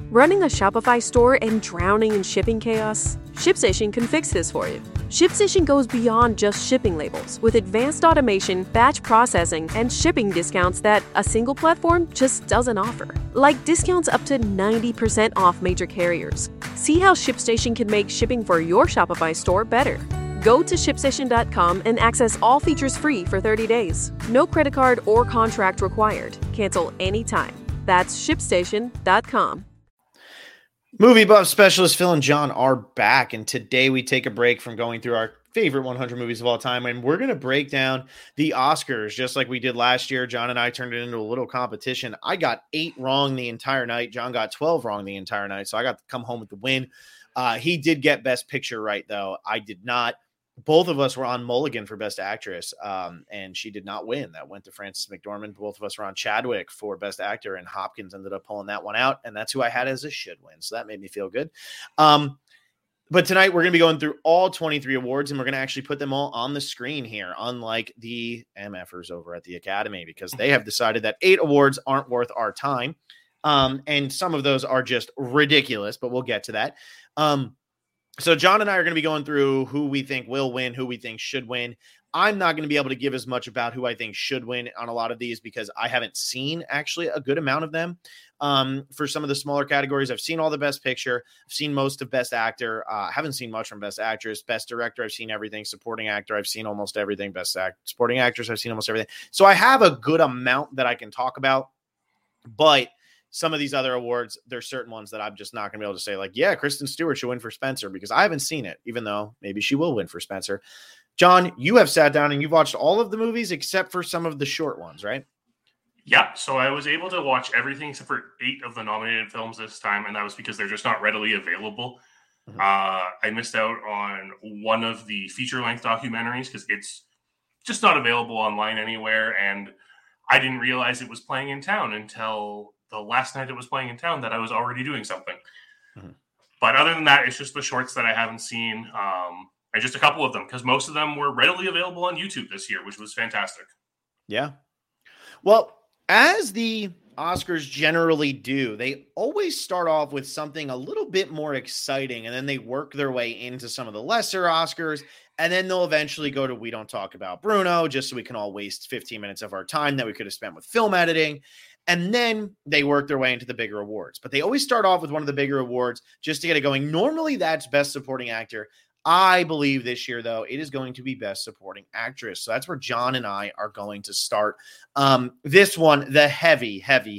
Running a Shopify store and drowning in shipping chaos? ShipStation can fix this for you. ShipStation goes beyond just shipping labels with advanced automation, batch processing, and shipping discounts that a single platform just doesn't offer. Like discounts up to 90% off major carriers. See how ShipStation can make shipping for your Shopify store better. Go to ShipStation.com and access all features free for 30 days. No credit card or contract required. Cancel anytime. That's ShipStation.com. Movie buff specialist Phil and John are back, and today we take a break from going through our favorite 100 movies of all time, and we're going to break down the Oscars just like we did last year. John and I turned it into a little competition. I got 8 wrong the entire night. John got 12 wrong the entire night, so I got to come home with the win. He did get Best Picture right, though. I did not. Both of us were on Mulligan for Best Actress, and she did not win. That went to Frances McDormand. Both of us were on Chadwick for Best Actor, and Hopkins ended up pulling that one out, and that's who I had as a should win, so that made me feel good. But tonight we're going to be going through all 23 awards, and we're going to actually put them all on the screen here, unlike the MFers over at the Academy, because they have decided that 8 awards aren't worth our time, and some of those are just ridiculous, but we'll get to that. So John and I are going to be going through who we think will win, who we think should win. I'm not going to be able to give as much about who I think should win on a lot of these because I haven't seen actually a good amount of them. For some of the smaller categories, I've seen all the Best Picture. I've seen most of Best Actor. Haven't seen much from Best Actress. Best Director, I've seen everything. Supporting Actor, I've seen almost everything. Supporting Actress, I've seen almost everything. So I have a good amount that I can talk about, but some of these other awards, there's certain ones that I'm just not going to be able to say, like, yeah, Kristen Stewart should win for Spencer because I haven't seen it, even though maybe she will win for Spencer. John, you have sat down and you've watched all of the movies except for some of the short ones, right? Yeah, so I was able to watch everything except for 8 of the nominated films this time, and that was because they're just not readily available. Mm-hmm. I missed out on one of the feature-length documentaries because it's just not available online anywhere, and I didn't realize it was playing in town until the last night it was playing in town that I was already doing something. Mm-hmm. But other than that, it's just the shorts that I haven't seen, and just a couple of them, because most of them were readily available on YouTube this year, which was fantastic. Yeah. Well, as the Oscars generally do, they always start off with something a little bit more exciting, and then they work their way into some of the lesser Oscars, and then they'll eventually go to We Don't Talk About Bruno, just so we can all waste 15 minutes of our time that we could have spent with film editing. And then they work their way into the bigger awards. But they always start off with one of the bigger awards just to get it going. Normally, that's Best Supporting Actor. I believe this year, though, it is going to be Best Supporting Actress. So that's where John and I are going to start. This one, the heavy favorite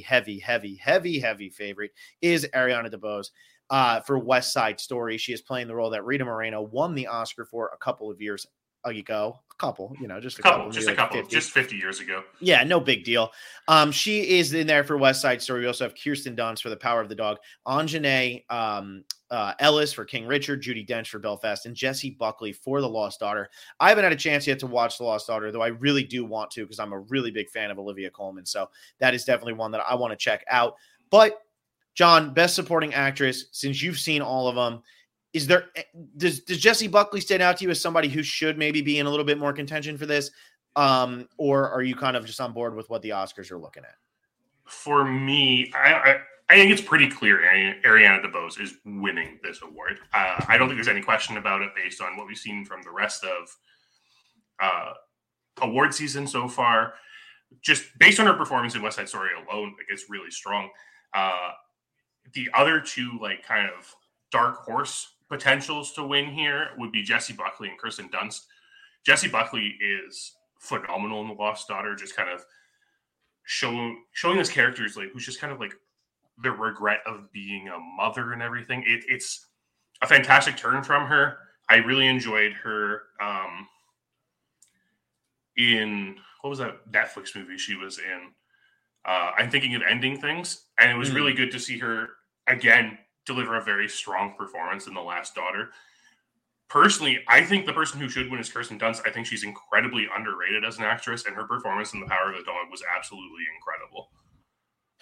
is Ariana DeBose for West Side Story. She is playing the role that Rita Moreno won the Oscar for a couple of years ago. Just a couple, just 50 years ago. Yeah, no big deal. She is in there for West Side Story. We also have Kirsten Dunst for The Power of the Dog, Anjanae Ellis for King Richard, Judi Dench for Belfast, and Jessie Buckley for The Lost Daughter. I haven't had a chance yet to watch The Lost Daughter, though I really do want to because I'm a really big fan of Olivia Colman. So that is definitely one that I want to check out. But John, Best Supporting Actress, since you've seen all of them, does Jessie Buckley stand out to you as somebody who should maybe be in a little bit more contention for this? Or are you kind of just on board with what the Oscars are looking at? For me, I think it's pretty clear Ariana DeBose is winning this award. I don't think there's any question about it based on what we've seen from the rest of award season so far. Just based on her performance in West Side Story alone, like, it's really strong. The other two, like, kind of dark horse potentials to win here would be Jessie Buckley and Kirsten Dunst. Jessie Buckley is phenomenal in The Lost Daughter, just kind of showing this character is like who's just kind of like the regret of being a mother and everything. It's a fantastic turn from her. I really enjoyed her in what was that Netflix movie she was in? I'm Thinking of Ending Things, and it was really good to see her again deliver a very strong performance in The Last Daughter. Personally, I think the person who should win is Kirsten Dunst. I think she's incredibly underrated as an actress, and her performance in The Power of the Dog was absolutely incredible.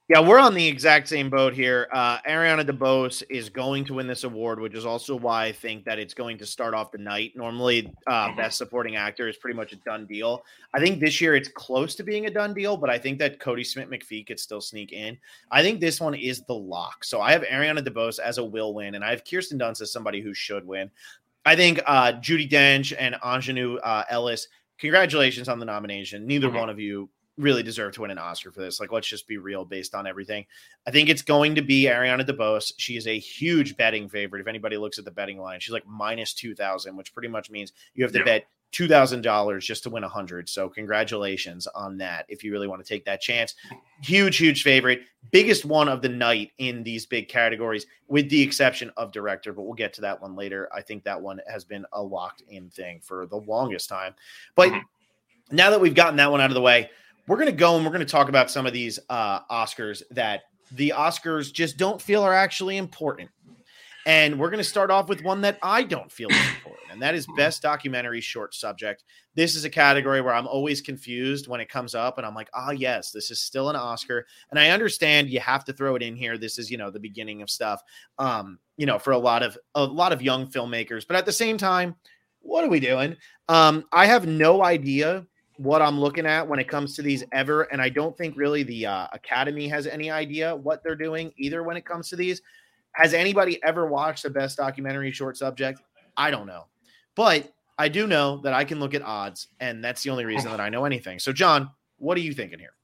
Yeah, we're on the exact same boat here. Ariana DeBose is going to win this award, which is also why I think that it's going to start off the night. Normally, Best Supporting Actor is pretty much a done deal. I think this year it's close to being a done deal, but I think that Cody Smith-McPhee could still sneak in. I think this one is the lock. So I have Ariana DeBose as a will win, and I have Kirsten Dunst as somebody who should win. I think Judi Dench and Ingenue Ellis, congratulations on the nomination. Neither one of you really deserve to win an Oscar for this. Like, let's just be real based on everything. I think it's going to be Ariana DeBose. She is a huge betting favorite. If anybody looks at the betting line, she's like minus 2,000, which pretty much means you have to bet $2,000 just to win 100. So congratulations on that. If you really want to take that chance, huge favorite, biggest one of the night in these big categories, with the exception of director, but we'll get to that one later. I think that one has been a locked in thing for the longest time. But now that we've gotten that one out of the way, we're going to go and we're going to talk about some of these Oscars that the Oscars just don't feel are actually important. And we're going to start off with one that I don't feel is important, and that is Best Documentary Short Subject. This is a category where I'm always confused when it comes up, and I'm like, yes, this is still an Oscar. And I understand you have to throw it in here. This is, the beginning of stuff, for a lot of young filmmakers. But at the same time, what are we doing? I have no idea what I'm looking at when it comes to these ever. And I don't think really the Academy has any idea what they're doing either when it comes to these. Has anybody ever watched the Best Documentary Short Subject? I don't know. But I do know that I can look at odds, and that's the only reason that I know anything. So, John, what are you thinking here?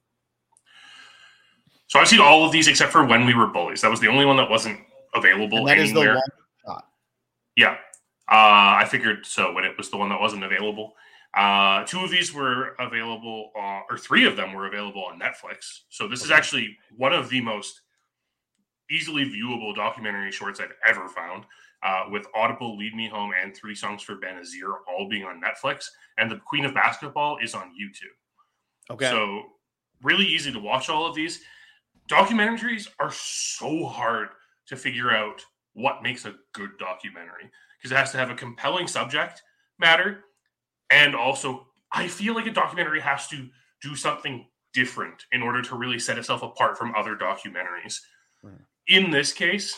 So I've seen all of these except for When We Were Bullies. That was the only one that wasn't available and that anywhere. Is the one shot. Yeah. I figured so when it was the one that wasn't available. Two of these were available, or three of them were available on Netflix. So this is actually one of the most easily viewable documentary shorts I've ever found, with Audible, Lead Me Home, and 3 Songs for Benazir all being on Netflix. And The Queen of Basketball is on YouTube. Okay. So really easy to watch all of these. Documentaries are so hard to figure out what makes a good documentary, because it has to have a compelling subject matter. And also, I feel like a documentary has to do something different in order to really set itself apart from other documentaries. In this case,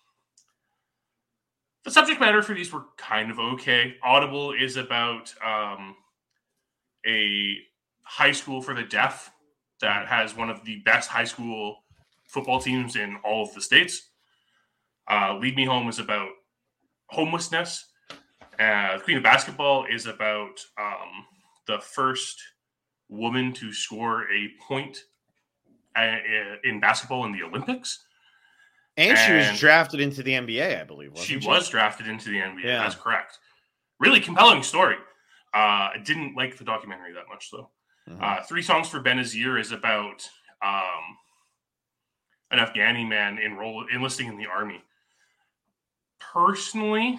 the subject matter for these were kind of okay. Audible is about a high school for the deaf that has one of the best high school football teams in all of the states. Lead Me Home is about homelessness. The Queen of Basketball is about the first woman to score a point in basketball in the Olympics. And she was drafted into the NBA, I believe. She was drafted into the NBA. Yeah. That's correct. Really compelling story. I didn't like the documentary that much, though. 3 Songs for Benazir is about an Afghani man enlisting in the army. Personally,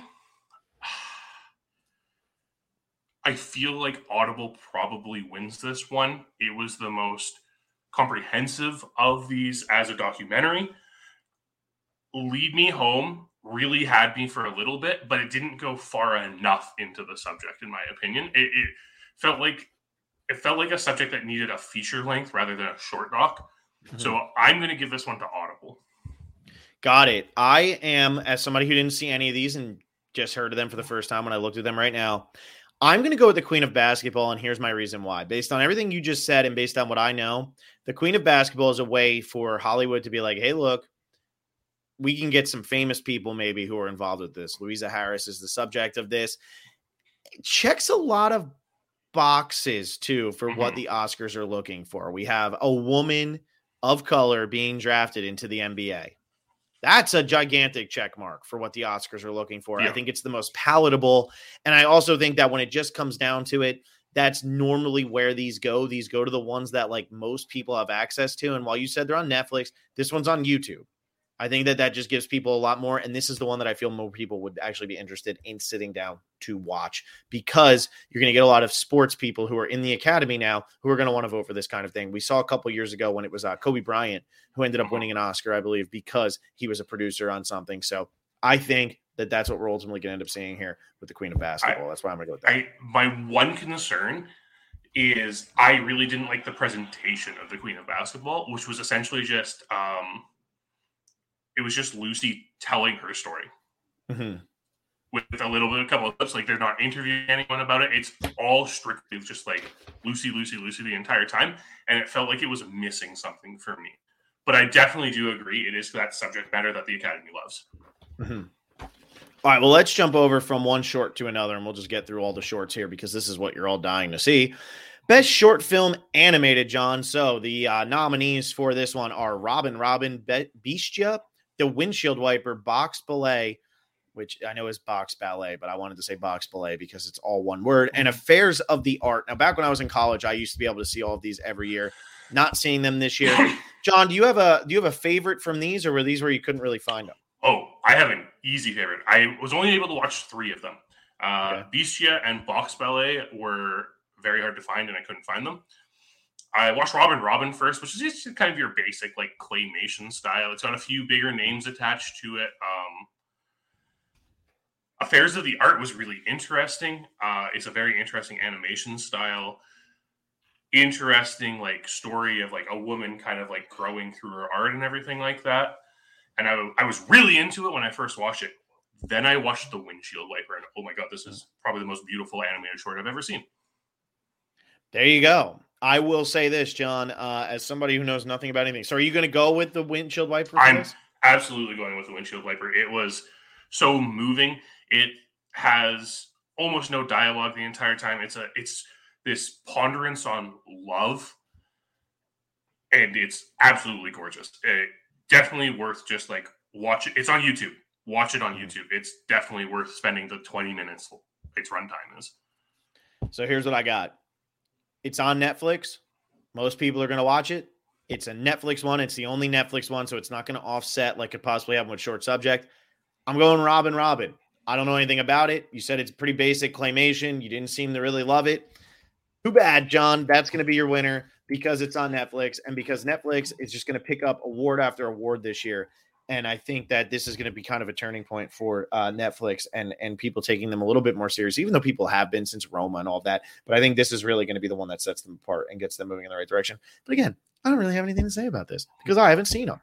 I feel like Audible probably wins this one. It was the most comprehensive of these as a documentary. Lead Me Home really had me for a little bit, but it didn't go far enough into the subject, in my opinion. It felt like a subject that needed a feature length rather than a short doc. So I'm going to give this one to Audible. Got it. I am, as somebody who didn't see any of these and just heard of them for the first time when I looked at them right now, I'm going to go with the Queen of Basketball, and here's my reason why. Based on everything you just said and based on what I know, the Queen of Basketball is a way for Hollywood to be like, hey, look, we can get some famous people maybe who are involved with this. Louisa Harris is the subject of this. It checks a lot of boxes, too, for what the Oscars are looking for. We have a woman of color being drafted into the NBA. That's a gigantic check mark for what the Oscars are looking for. Yeah. I think it's the most palatable. And I also think that when it just comes down to it, that's normally where these go. These go to the ones that like most people have access to. And while you said they're on Netflix, this one's on YouTube. I think that just gives people a lot more. And this is the one that I feel more people would actually be interested in sitting down to watch, because you're going to get a lot of sports people who are in the Academy now who are going to want to vote for this kind of thing. We saw a couple years ago when it was Kobe Bryant who ended up winning an Oscar, I believe, because he was a producer on something. So I think that's what we're ultimately going to end up seeing here with the Queen of Basketball. That's why I'm going to go with that. My one concern is I really didn't like the presentation of the Queen of Basketball, which was essentially just it was just Lucy telling her story. Mm-hmm. With a little bit of a couple of clips. Like, they're not interviewing anyone about it. It's all strictly just like Lucy the entire time. And it felt like it was missing something for me. But I definitely do agree. It is that subject matter that the Academy loves. Mm-hmm. All right, well, let's jump over from one short to another, and we'll just get through all the shorts here because this is what you're all dying to see. Best short film animated, John. So the nominees for this one are Robin, Beastia, The Windshield Wiper, Box Ballet, which I know is Box Ballet, but I wanted to say Box Ballet because it's all one word, and Affairs of the Art. Now, back when I was in college, I used to be able to see all of these every year. Not seeing them this year. John, do you have a favorite from these, or were these where you couldn't really find them? Oh, I have an easy favorite. I was only able to watch 3 of them. Okay. Beastia and Box Ballet were very hard to find, and I couldn't find them. I watched Robin first, which is just kind of your basic like claymation style. It's got a few bigger names attached to it. Affairs of the Art was really interesting. It's a very interesting animation style. Interesting like story of like a woman kind of like growing through her art and everything like that. And I was really into it when I first watched it. Then I watched The Windshield Wiper, and oh my god, this is probably the most beautiful animated short I've ever seen. There you go. I will say this, John, as somebody who knows nothing about anything. So are you going to go with The Windshield Wiper? I'm absolutely going with The Windshield Wiper. It was so moving. It has almost no dialogue the entire time. It's this ponderance on love, and it's absolutely gorgeous. Definitely worth just like watch it. It's on YouTube. Watch it on YouTube. It's definitely worth spending the 20 minutes its runtime is. So here's what I got. It's on Netflix. Most people are going to watch it. It's a Netflix one. It's the only Netflix one, so it's not going to offset like it possibly happened with Short Subject. I'm going Robin. I don't know anything about it. You said it's pretty basic claymation. You didn't seem to really love it. Too bad, John. That's going to be your winner because it's on Netflix and because Netflix is just going to pick up award after award this year. And I think that this is going to be kind of a turning point for Netflix and people taking them a little bit more serious, even though people have been since Roma and all of that. But I think this is really going to be the one that sets them apart and gets them moving in the right direction. But again, I don't really have anything to say about this because I haven't seen them.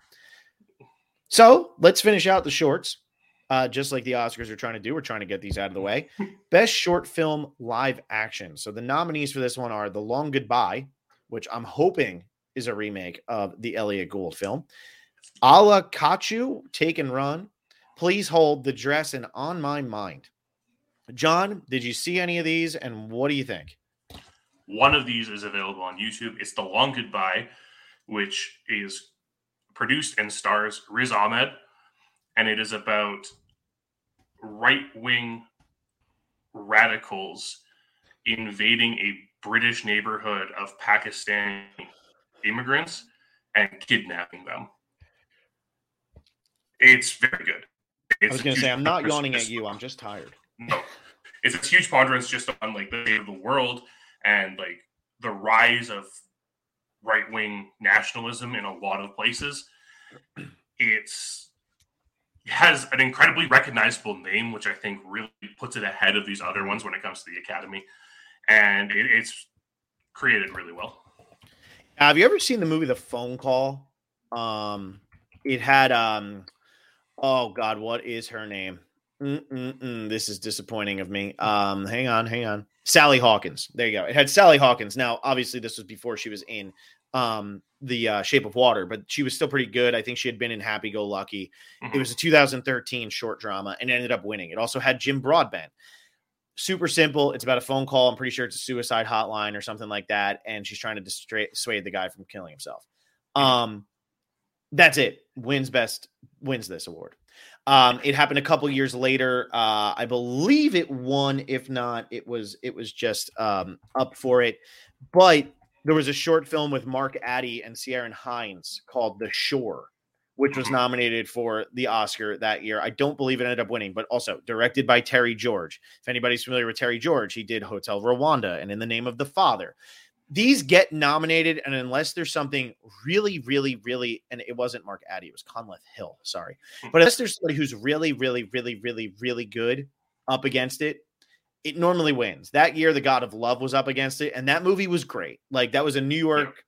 So let's finish out the shorts. Just like the Oscars are trying to do. We're trying to get these out of the way. Best short film live action. So the nominees for this one are The Long Goodbye, which I'm hoping is a remake of the Elliot Gould film. Ala Kachu, Take and Run, Please Hold, The Dress, and On My Mind. John, did you see any of these, and what do you think? One of these is available on YouTube. It's The Long Goodbye, which is produced and stars Riz Ahmed, and it is about right-wing radicals invading a British neighborhood of Pakistani immigrants and kidnapping them. It's very good. I was going to say, I'm not yawning at you. I'm just tired. No. It's a huge ponderance just on like the state of the world and like the rise of right-wing nationalism in a lot of places. It has an incredibly recognizable name, which I think really puts it ahead of these other ones when it comes to the Academy. And it's created really well. Have you ever seen the movie The Phone Call? It had, oh God, what is her name? This is disappointing of me. Hang on. Sally Hawkins. There you go. It had Sally Hawkins. Now, obviously, this was before she was in the Shape of Water, but she was still pretty good. I think she had been in Happy Go Lucky. Mm-hmm. It was a 2013 short drama and ended up winning. It also had Jim Broadbent. Super simple. It's about a phone call. I'm pretty sure it's a suicide hotline or something like that. And she's trying to dissuade the guy from killing himself. That's it. Wins this award. It happened a couple years later. I believe it won. If not, it was just up for it. But there was a short film with Mark Addy and Ciarán Hinds called The Shore, which was nominated for the Oscar that year. I don't believe it ended up winning, but also directed by Terry George. If anybody's familiar with Terry George, he did Hotel Rwanda and In the Name of the Father. These get nominated, and unless there's something really, really, really, and it wasn't Mark Addy, it was Conleth Hill, sorry. But unless there's somebody who's really, really, really, really, really good up against it, it normally wins. That year, The God of Love was up against it, and that movie was great. Like, that was a New York,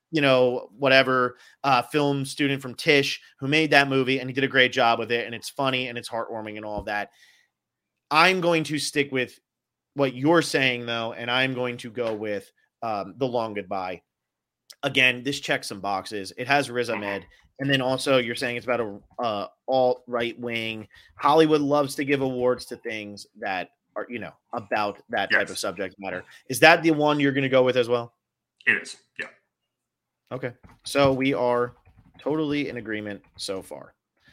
film student from Tisch who made that movie, and he did a great job with it, and it's funny, and it's heartwarming, and all of that. I'm going to stick with what you're saying, though, and I'm going to go with The Long Goodbye. Again, this checks some boxes. It has Riz Ahmed, and then also you're saying it's about a alt-right wing. Hollywood loves to give awards to things that are, about that type of subject matter. Is that the one you're going to go with as well? It is, yeah. Okay, so we are totally in agreement so far.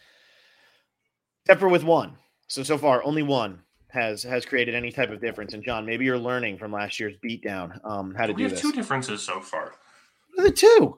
Except for with one. So far, only one has created any type of difference. And John, maybe you're learning from last year's beatdown how to do this. We have 2 differences so far. What are the 2?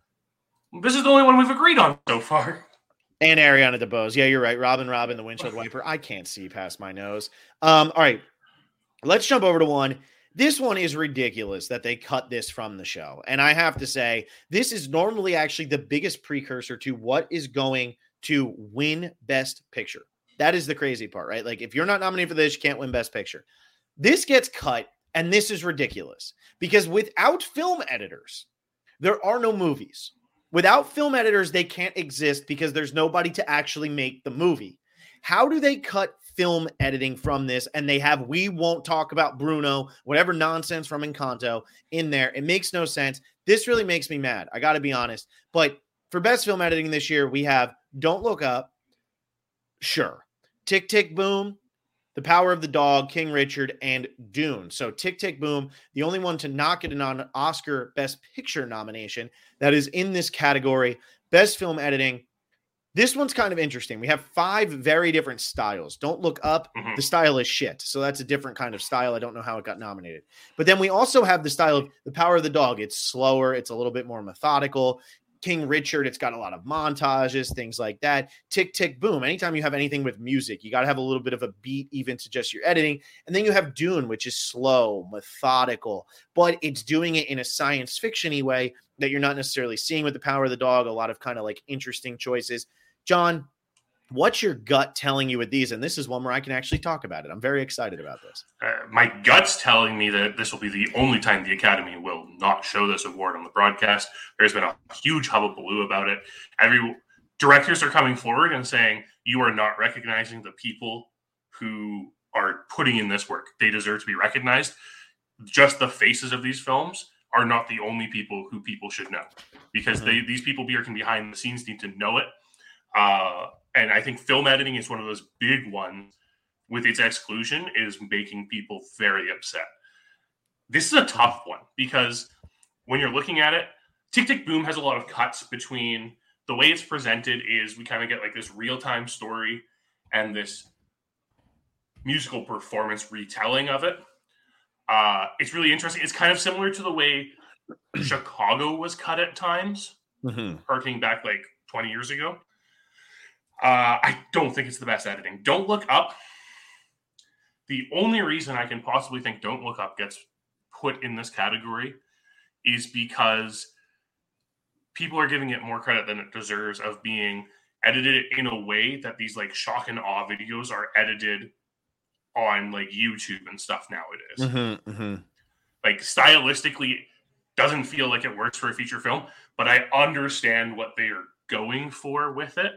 This is the only one we've agreed on so far. And Ariana DeBose. Yeah, you're right. Robin, the windshield wiper. I can't see past my nose. All right, let's jump over to one. This one is ridiculous that they cut this from the show. And I have to say, this is normally actually the biggest precursor to what is going to win Best Picture. That is the crazy part, right? Like, if you're not nominated for this, you can't win Best Picture. This gets cut, and this is ridiculous. Because without film editors, there are no movies. Without film editors, they can't exist because there's nobody to actually make the movie. How do they cut film editing from this? And they have "We Won't Talk About Bruno," whatever nonsense from Encanto in there. It makes no sense. This really makes me mad. I got to be honest. But for best film editing this year, we have Don't Look Up. Sure. Tick, Tick, Boom, The Power of the Dog, King Richard, and Dune. So Tick, Tick, Boom, the only one to not get an Oscar Best Picture nomination that is in this category. Best film editing. This one's kind of interesting. We have 5 very different styles. Don't Look Up. The style is shit. So that's a different kind of style. I don't know how it got nominated. But then we also have the style of The Power of the Dog. It's slower. It's a little bit more methodical. King Richard, it's got a lot of montages, things like that. Tick, Tick, Boom. Anytime you have anything with music, you got to have a little bit of a beat even to just your editing. And then you have Dune, which is slow, methodical, but it's doing it in a science fiction-y way that you're not necessarily seeing with The Power of the Dog. A lot of kind of like interesting choices. John, what's your gut telling you with these? And this is one where I can actually talk about it. I'm very excited about this. My gut's telling me that this will be the only time the Academy will not show this award on the broadcast. There's been a huge hullabaloo about it. Directors are coming forward and saying, you are not recognizing the people who are putting in this work. They deserve to be recognized. Just the faces of these films are not the only people who people should know, because these people working behind the scenes need to know it. And I think film editing is one of those big ones with its exclusion is making people very upset. This is a tough one because when you're looking at it, Tick, Tick, Boom has a lot of cuts between the way it's presented is we kind of get like this real-time story and this musical performance retelling of it. It's really interesting. It's kind of similar to the way Chicago was cut at times, harking back like 20 years ago. I don't think it's the best editing. Don't Look Up. The only reason I can possibly think Don't Look Up gets put in this category is because people are giving it more credit than it deserves of being edited in a way that these like shock and awe videos are edited on like YouTube and stuff nowadays. Like stylistically doesn't feel like it works for a feature film, but I understand what they are going for with it.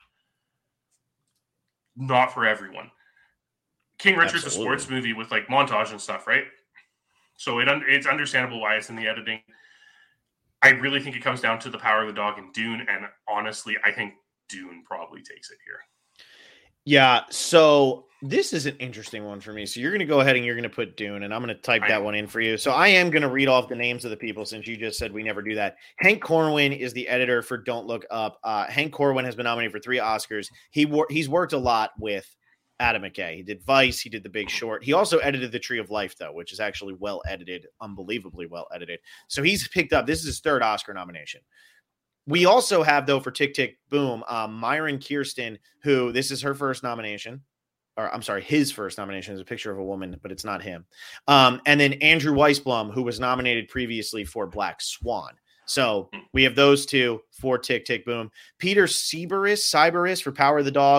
Not for everyone. King Richard's a sports movie with like montage and stuff, right? So it's understandable why it's in the editing. I really think it comes down to The Power of the Dog and Dune, and honestly, I think Dune probably takes it here. Yeah, so this is an interesting one for me. So you're going to go ahead and you're going to put Dune, and I'm going to type that one in for you. So I am going to read off the names of the people since you just said we never do that. Hank Corwin is the editor for Don't Look Up. Hank Corwin has been nominated for 3 Oscars. He's worked a lot with Adam McKay. He did Vice. He did The Big Short. He also edited The Tree of Life, though, which is actually well edited, unbelievably well edited. So he's picked up. This is his 3rd Oscar nomination. We also have, though, for Tick, Tick, Boom, Myron Kirsten, who this is her first nomination. Or I'm sorry, his first nomination is a picture of a woman, but it's not him. And then Andrew Weissblum, who was nominated previously for Black Swan. So we have those 2 for Tick, Tick, Boom. Peter Seiberus for Power of the Dog.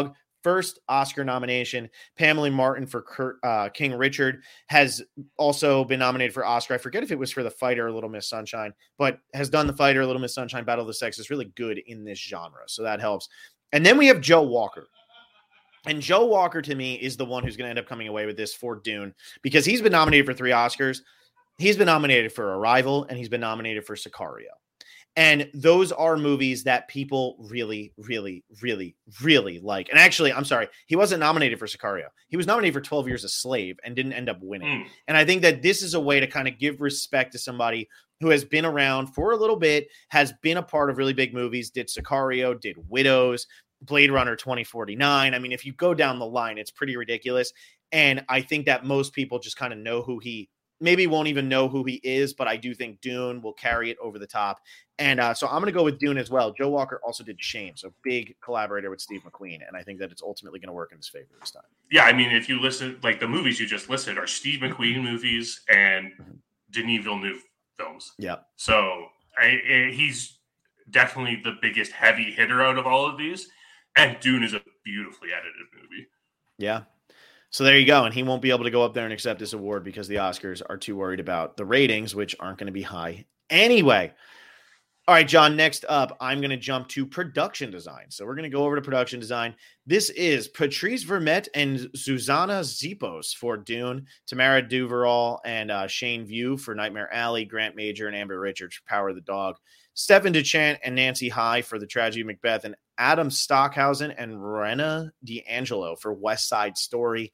first Oscar nomination. Pamela Martin for King Richard has also been nominated for Oscar. I forget if it was for The Fighter or Little Miss Sunshine, but has done The Fighter, Little Miss Sunshine, Battle of the Sexes, really good in this genre. So that helps. And then we have Joe Walker. And Joe Walker, to me, is the one who's going to end up coming away with this for Dune, because he's been nominated for 3 Oscars. He's been nominated for Arrival, and he's been nominated for Sicario. And those are movies that people really, really, really, really like. And actually, I'm sorry, he wasn't nominated for Sicario. He was nominated for 12 Years a Slave and didn't end up winning. And I think that this is a way to kind of give respect to somebody who has been around for a little bit, has been a part of really big movies, did Sicario, did Widows, Blade Runner 2049. I mean, if you go down the line, it's pretty ridiculous. And I think that most people just kind of know who he maybe won't even know who he is, but I do think Dune will carry it over the top. And so I'm going to go with Dune as well. Joe Walker also did Shame, so big collaborator with Steve McQueen, and I think that it's ultimately going to work in his favor this time. Yeah, I mean, if you listen, like the movies you just listed are Steve McQueen movies and Denis Villeneuve films. Yeah. So he's definitely the biggest heavy hitter out of all of these, and Dune is a beautifully edited movie. Yeah. So there you go. And he won't be able to go up there and accept this award because the Oscars are too worried about the ratings, which aren't going to be high anyway. All right, John, next up, I'm going to jump to production design. So we're going to go over to production design. This is Patrice Vermette and Zuzana Zipos for Dune, Tamara Duverall and Shane View for Nightmare Alley, Grant Major and Amber Richards for Power of the Dog, Stephen Duchant and Nancy High for The Tragedy of Macbeth, and Adam Stockhausen and Rena D'Angelo for West Side Story.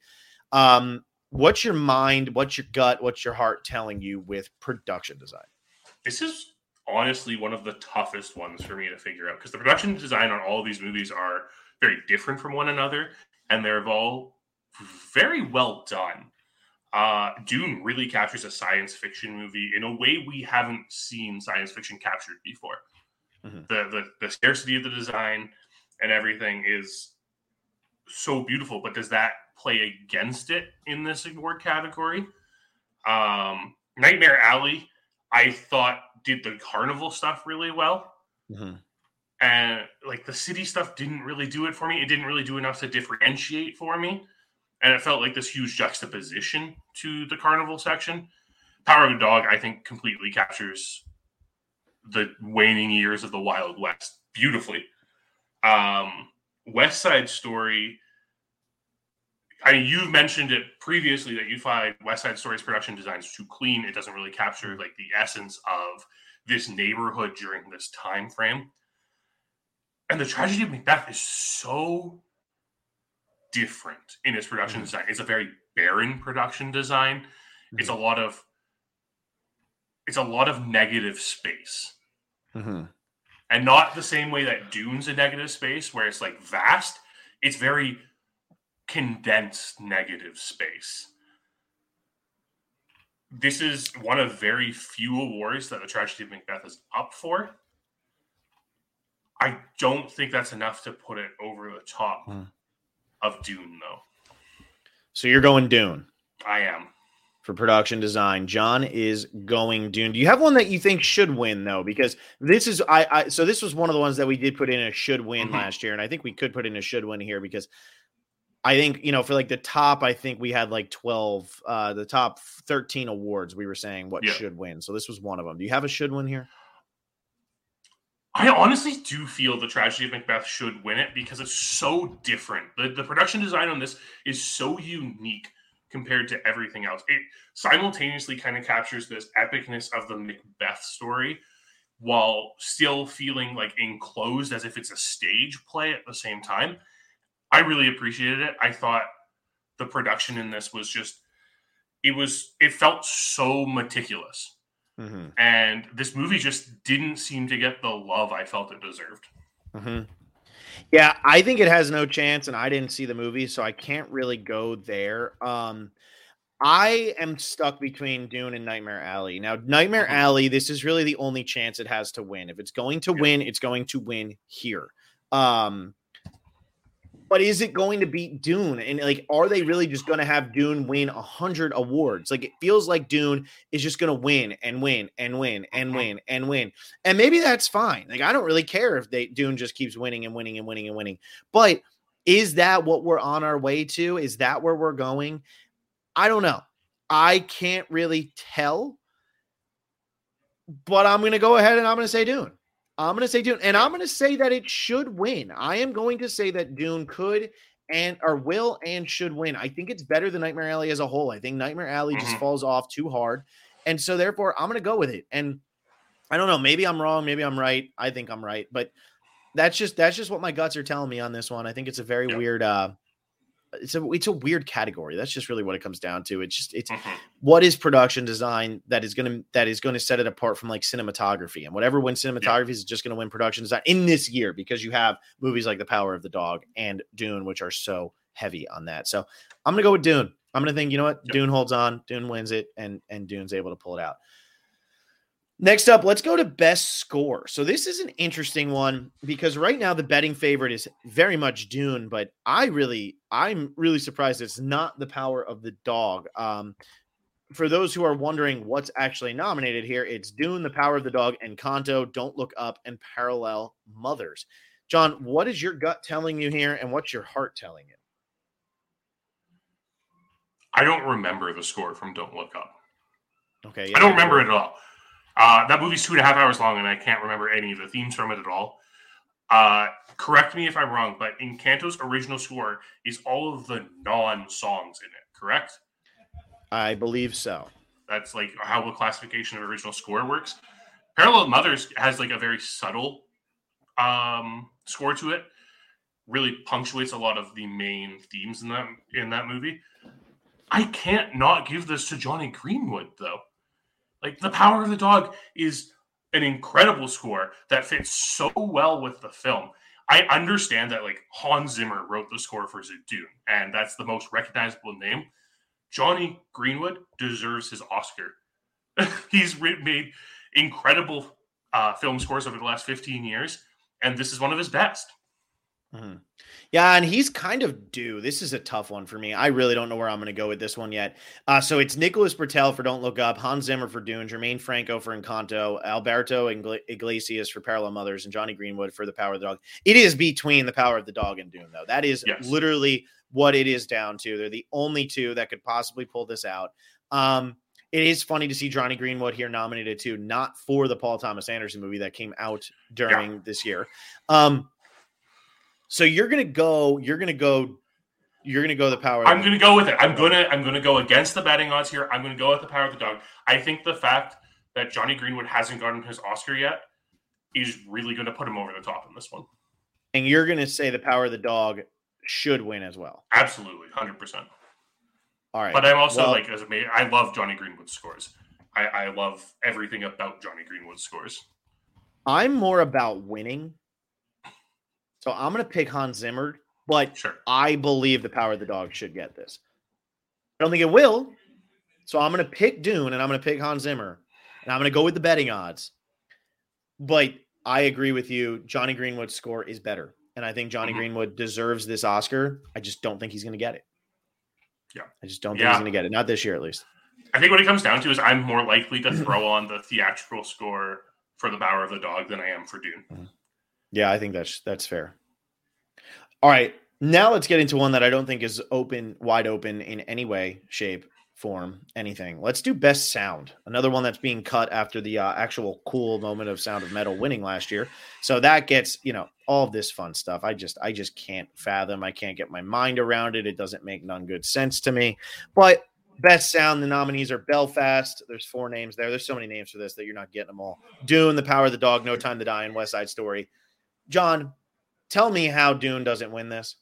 What's your mind, what's your gut, what's your heart telling you with production design? This is honestly one of the toughest ones for me to figure out, because the production design on all of these movies are very different from one another, and they're all very well done. Dune really captures a science fiction movie in a way we haven't seen science fiction captured before. Mm-hmm. The scarcity of the design and everything is so beautiful, but does that play against it in this award category? Nightmare Alley, I thought, did the carnival stuff really well. Mm-hmm. And like the city stuff didn't really do it for me. It didn't really do enough to differentiate for me. And it felt like this huge juxtaposition to the carnival section. Power of the Dog, I think, completely captures the waning years of the Wild West beautifully. West Side Story, I mean, you've mentioned it previously that you find West Side Story's production design is too clean. It doesn't really capture like the essence of this neighborhood during this time frame. And The Tragedy of Macbeth is so different in its production design. It's a very barren production design. Mm-hmm. It's a lot of negative space. Mm-hmm. And not the same way that Dune's a negative space where it's like vast. It's very condensed negative space. This is one of very few awards that The Tragedy of Macbeth is up for. I don't think that's enough to put it over the top of Dune, though. So you're going Dune. I am. For production design. John is going Dune. Do you have one that you think should win, though? Because this is so this was one of the ones that we did put in a should win last year, and I think we could put in a should win here because I think, for like the top, I think we had like 12, the top 13 awards we were saying what should win. So this was one of them. Do you have a should win here? I honestly do feel The Tragedy of Macbeth should win it because it's so different. The production design on this is so unique compared to everything else. It simultaneously kind of captures this epicness of the Macbeth story while still feeling like enclosed as if it's a stage play at the same time. I really appreciated it. I thought the production in this was just, it felt so meticulous. Mm-hmm. And this movie just didn't seem to get the love I felt it deserved. Mm-hmm. Yeah, I think it has no chance, and I didn't see the movie, so I can't really go there. I am stuck between Dune and Nightmare Alley. Now, Nightmare Alley, this is really the only chance it has to win. If it's going to win, it's going to win here. But is it going to beat Dune? And like, are they really just going to have Dune win 100 awards? Like, it feels like Dune is just going to win and win and win and win and win. And maybe that's fine. Like, I don't really care if Dune just keeps winning and winning and winning and winning. But Is that what we're on our way to? Is that where we're going? I don't know. I can't really tell, but I'm going to go ahead and I'm going to say Dune. I'm going to say Dune, and I'm going to say that it should win. I am going to say that Dune could and or will and should win. I think it's better than Nightmare Alley as a whole. I think Nightmare Alley just falls off too hard, and so therefore I'm going to go with it. And I don't know. Maybe I'm wrong. Maybe I'm right. I think I'm right, but that's just what my guts are telling me on this one. I think it's a very weird. It's a weird category. That's just really what it comes down to. It's what is production design that is going to set it apart from like cinematography, and whatever wins cinematography is just going to win production design in this year, because you have movies like The Power of the Dog and Dune, which are so heavy on that. So I'm going to go with Dune. I'm going to think, you know what? Dune holds on, Dune wins it, and Dune's able to pull it out. Next up, let's go to best score. So this is an interesting one because right now the betting favorite is very much Dune, but I'm really surprised it's not The Power of the Dog. For those who are wondering what's actually nominated here, it's Dune, The Power of the Dog, Encanto, Don't Look Up, and Parallel Mothers. John, what is your gut telling you here, and what's your heart telling you? I don't remember the score from Don't Look Up. Okay, I don't remember it at all. That movie's 2.5 hours long, and I can't remember any of the themes from it at all. Correct me if I'm wrong, but Encanto's original score is all of the non-songs in it, correct? I believe so. That's like how the classification of original score works. Parallel Mothers has like a very subtle score to it. Really punctuates a lot of the main themes in that movie. I can't not give this to Johnny Greenwood, though. Like, The Power of the Dog is an incredible score that fits so well with the film. I understand that, like, Hans Zimmer wrote the score for Dune, and that's the most recognizable name. Johnny Greenwood deserves his Oscar. He's made incredible film scores over the last 15 years, and this is one of his best. Mm-hmm. Yeah, and he's kind of due. This is a tough one for me. I really don't know where I'm going to go with this one yet. So it's Nicholas Bertel for Don't Look Up, Hans Zimmer for Dune, Jermaine Franco for Encanto, Alberto Iglesias for Parallel Mothers, and Johnny Greenwood for The Power of the Dog. It is between The Power of the Dog and Dune, though. That is literally what it is down to. They're the only two that could possibly pull this out. It is funny to see Johnny Greenwood here nominated too, not for the Paul Thomas Anderson movie that came out during this year. So you're gonna go The Power. I'm gonna go with it. I'm gonna go against the betting odds here. I'm gonna go with The Power of the Dog. I think the fact that Johnny Greenwood hasn't gotten his Oscar yet is really gonna put him over the top in this one. And you're gonna say The Power of the Dog should win as well. Absolutely, 100%. All right, but I'm also I love Johnny Greenwood's scores. I love everything about Johnny Greenwood's scores. I'm more about winning. So I'm going to pick Hans Zimmer, but I believe The Power of the Dog should get this. I don't think it will. So I'm going to pick Dune, and I'm going to pick Hans Zimmer, and I'm going to go with the betting odds. But I agree with you. Johnny Greenwood's score is better, and I think Johnny Greenwood deserves this Oscar. I just don't think he's going to get it. Yeah. I just don't think he's going to get it. Not this year, at least. I think what it comes down to is I'm more likely to throw on the theatrical score for The Power of the Dog than I am for Dune. Mm-hmm. Yeah, I think that's fair. All right, now let's get into one that I don't think is wide open in any way, shape, form, anything. Let's do best sound. Another one that's being cut after the actual cool moment of Sound of Metal winning last year. So that gets, all of this fun stuff. I just can't fathom. I can't get my mind around it. It doesn't make none good sense to me. But best sound, the nominees are Belfast. There's 4 names there. There's so many names for this that you're not getting them all. Dune, The Power of the Dog, No Time to Die, and West Side Story. John, tell me how Dune doesn't win this.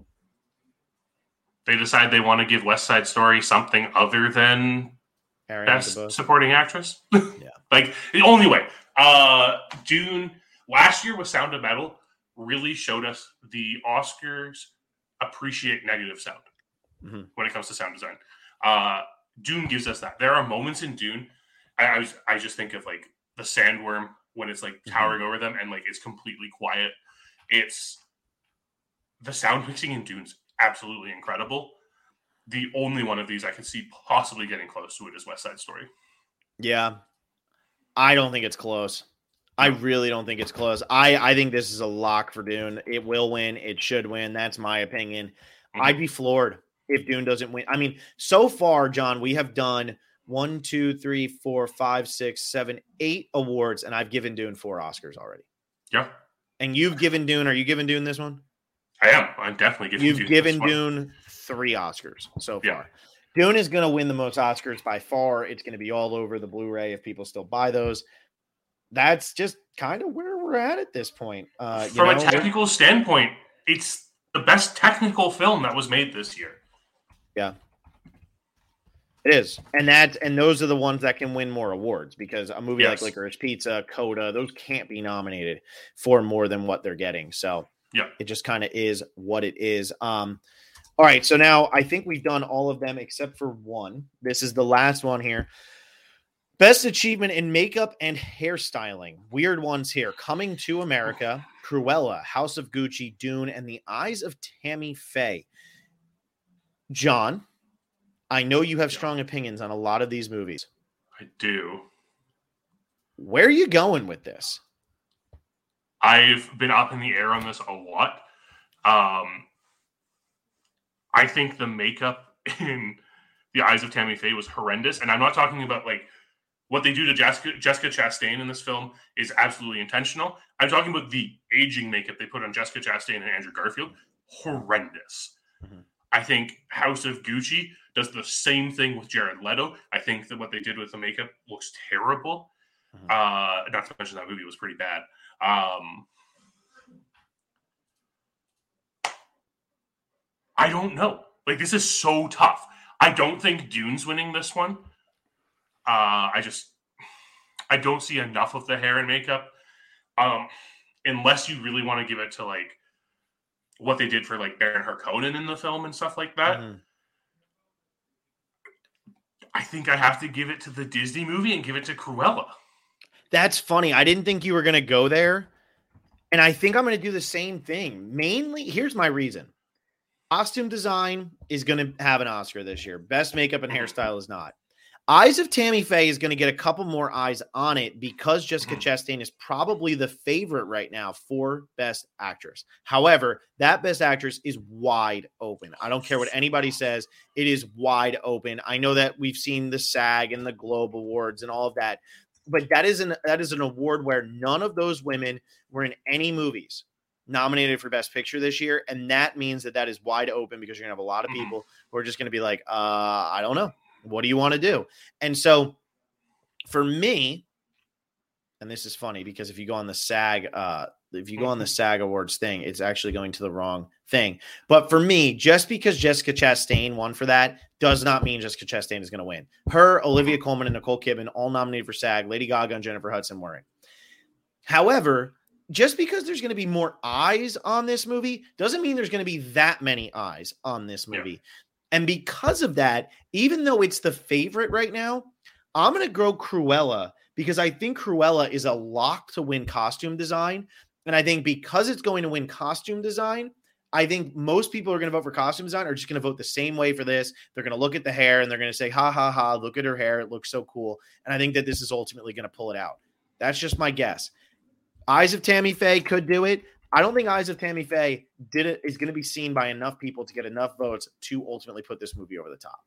They decide they want to give West Side Story something other than best supporting actress. Yeah. Like, the only way. Dune, last year with Sound of Metal, really showed us the Oscars appreciate negative sound when it comes to sound design. Dune gives us that. There are moments in Dune, I just think of, like, the sandworm when it's, like, towering over them and, like, it's completely quiet. It's the sound mixing in Dune's absolutely incredible. The only one of these I could see possibly getting close to it is West Side Story. Yeah. I don't think it's close. I really don't think it's close. I think this is a lock for Dune. It will win. It should win. That's my opinion. I'd be floored if Dune doesn't win. I mean, so far, John, we have done 1, 2, 3, 4, 5, 6, 7, 8 awards, and I've given Dune 4 Oscars already. Yeah. And you've given Dune. Are you giving Dune this one? I am. I'm definitely giving Dune. You've given Dune 3 Oscars so far. Yeah. Dune is going to win the most Oscars by far. It's going to be all over the Blu-ray if people still buy those. That's just kind of where we're at this point. From a technical standpoint, it's the best technical film that was made this year. Yeah, it is, and those are the ones that can win more awards because a movie like Licorice Pizza, Coda, those can't be nominated for more than what they're getting. So it just kind of is what it is. All right, so now I think we've done all of them except for one. This is the last one here. Best achievement in makeup and hairstyling. Weird ones here. Coming to America, Cruella, House of Gucci, Dune, and The Eyes of Tammy Faye. John, I know you have strong opinions on a lot of these movies. I do. Where are you going with this? I've been up in the air on this a lot. I think the makeup in The Eyes of Tammy Faye was horrendous. And I'm not talking about like what they do to Jessica Chastain in this film is absolutely intentional. I'm talking about the aging makeup they put on Jessica Chastain and Andrew Garfield. Horrendous. Mm-hmm. I think House of Gucci does the same thing with Jared Leto. I think that what they did with the makeup looks terrible. Mm-hmm. Not to mention that movie was pretty bad. I don't know. Like, this is so tough. I don't think Dune's winning this one. I don't see enough of the hair and makeup. Unless you really want to give it to like what they did for like Baron Harkonnen in the film and stuff like that. Mm-hmm. I think I have to give it to the Disney movie and give it to Cruella. That's funny. I didn't think you were going to go there. And I think I'm going to do the same thing. Mainly, here's my reason. Costume design is going to have an Oscar this year. Best makeup and hairstyle is not. Eyes of Tammy Faye is going to get a couple more eyes on it because Jessica Chastain is probably the favorite right now for Best Actress. However, that Best Actress is wide open. I don't care what anybody says. It is wide open. I know that we've seen the SAG and the Globe Awards and all of that, but that is an award where none of those women were in any movies nominated for Best Picture this year, and that means that is wide open because you're going to have a lot of people who are just going to be like, I don't know. What do you want to do? And so for me, and this is funny because if you go on the SAG, Awards thing, it's actually going to the wrong thing. But for me, just because Jessica Chastain won for that does not mean Jessica Chastain is going to win. Her, Olivia Colman, and Nicole Kidman all nominated for SAG. Lady Gaga and Jennifer Hudson weren't. However, just because there's going to be more eyes on this movie doesn't mean there's going to be that many eyes on this movie. Yeah. And because of that, even though it's the favorite right now, I'm going to go Cruella because I think Cruella is a lock to win costume design. And I think because it's going to win costume design, I think most people are going to vote for costume design are just going to vote the same way for this. They're going to look at the hair and they're going to say, ha, ha, ha, look at her hair. It looks so cool. And I think that this is ultimately going to pull it out. That's just my guess. Eyes of Tammy Faye could do it. I don't think Eyes of Tammy Faye is going to be seen by enough people to get enough votes to ultimately put this movie over the top.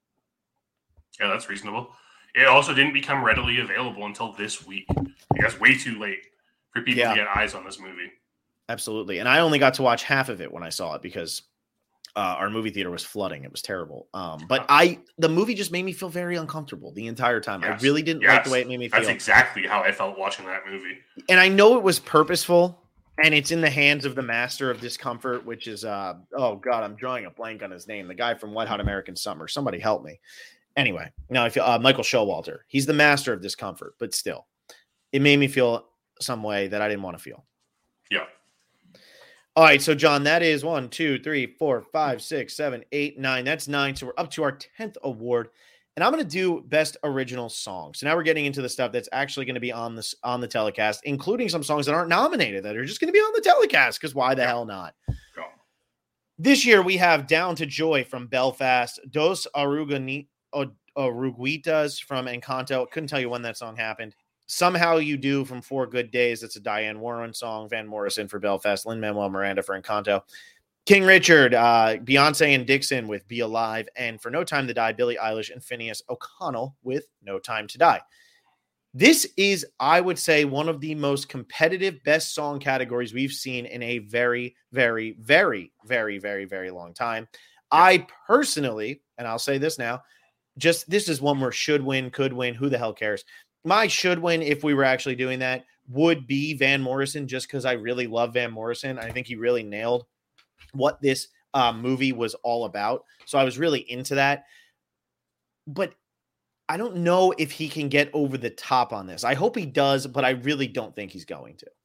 Yeah, that's reasonable. It also didn't become readily available until this week. That's way too late for people to get eyes on this movie. Absolutely. And I only got to watch half of it when I saw it because our movie theater was flooding. It was terrible. But the movie just made me feel very uncomfortable the entire time. Yes. I really didn't like the way it made me feel. That's exactly how I felt watching that movie. And I know it was purposeful. And it's in the hands of the master of discomfort, which is, oh, God, I'm drawing a blank on his name. The guy from Wet Hot American Summer. Somebody help me. Anyway, now I feel Michael Showalter. He's the master of discomfort, but still, it made me feel some way that I didn't want to feel. Yeah. All right, so, John, that is 1, 2, 3, 4, 5, 6, 7, 8, 9. That's 9. So we're up to our 10th award. And I'm going to do Best Original Song. So now we're getting into the stuff that's actually going to be on the telecast, including some songs that aren't nominated that are just going to be on the telecast, because why the hell not? Go. This year we have Down to Joy from Belfast, Dos Oruguitas from Encanto. Couldn't tell you when that song happened. Somehow You Do from Four Good Days. That's a Diane Warren song. Van Morrison for Belfast. Lin-Manuel Miranda for Encanto. King Richard, Beyonce and Dixon with Be Alive. And for No Time to Die, Billie Eilish and Phineas O'Connell with No Time to Die. This is, I would say, one of the most competitive best song categories we've seen in a very, very, very, very, very, very long time. I personally, and I'll say this now, this is one where should win, could win, who the hell cares? My should win, if we were actually doing that, would be Van Morrison, just because I really love Van Morrison. I think he really nailed what this movie was all about. So I was really into that. But I don't know if he can get over the top on this. I hope he does, but I really don't think he's going to.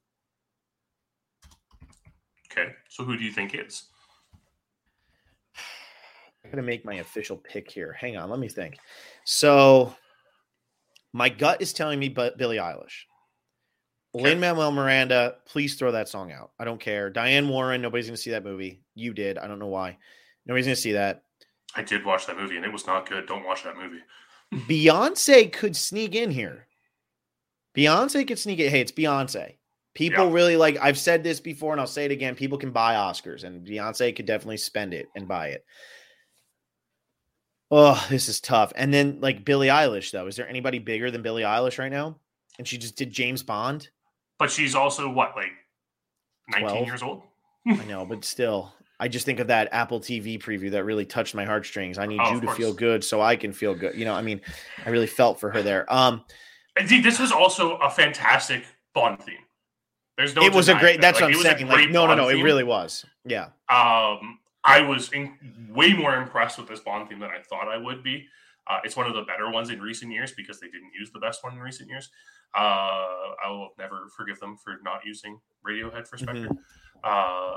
Okay, so who do you think is? I'm going to make my official pick here. Hang on, let me think. So my gut is telling me Billie Eilish. Okay. Lin-Manuel Miranda, please throw that song out. I don't care. Diane Warren, nobody's going to see that movie. You did. I don't know why. Nobody's going to see that. I did watch that movie, and it was not good. Don't watch that movie. Beyonce could sneak in here. Beyonce could sneak in. Hey, it's Beyonce. People really like, I've said this before, and I'll say it again. People can buy Oscars, and Beyonce could definitely spend it and buy it. Oh, this is tough. And then, like, Billie Eilish, though. Is there anybody bigger than Billie Eilish right now? And she just did James Bond. But she's also, what, like 19 12? years old? I know, but still. I just think of that Apple TV preview that really touched my heartstrings. I need you to feel good so I can feel good. You know, I mean, I really felt for her there. And see, this was also a fantastic Bond theme. There's no. It was a great. That's like, what I'm saying. Like, no. It really was. Yeah. I was way more impressed with this Bond theme than I thought I would be. It's one of the better ones in recent years because they didn't use the best one in recent years. I will never forgive them for not using Radiohead for Spectre. Mm-hmm.